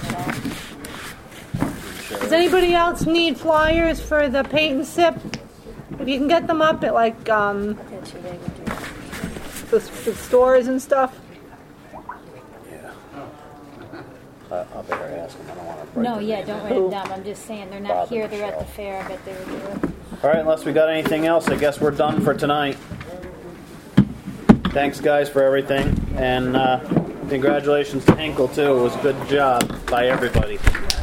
so. Does anybody else need flyers for the paint and sip? If you can get them up at like um, the, the stores and stuff. Yeah. Uh, I better ask him. I don't want to break No, the yeah, news. don't write it down. I'm just saying they're not Bob here. and They're at the Michelle. fair. I bet they would do it. All right, unless we got anything else, I guess we're done for tonight. Thanks, guys, for everything. And uh, congratulations to Hinkle, too. It was a good job by everybody.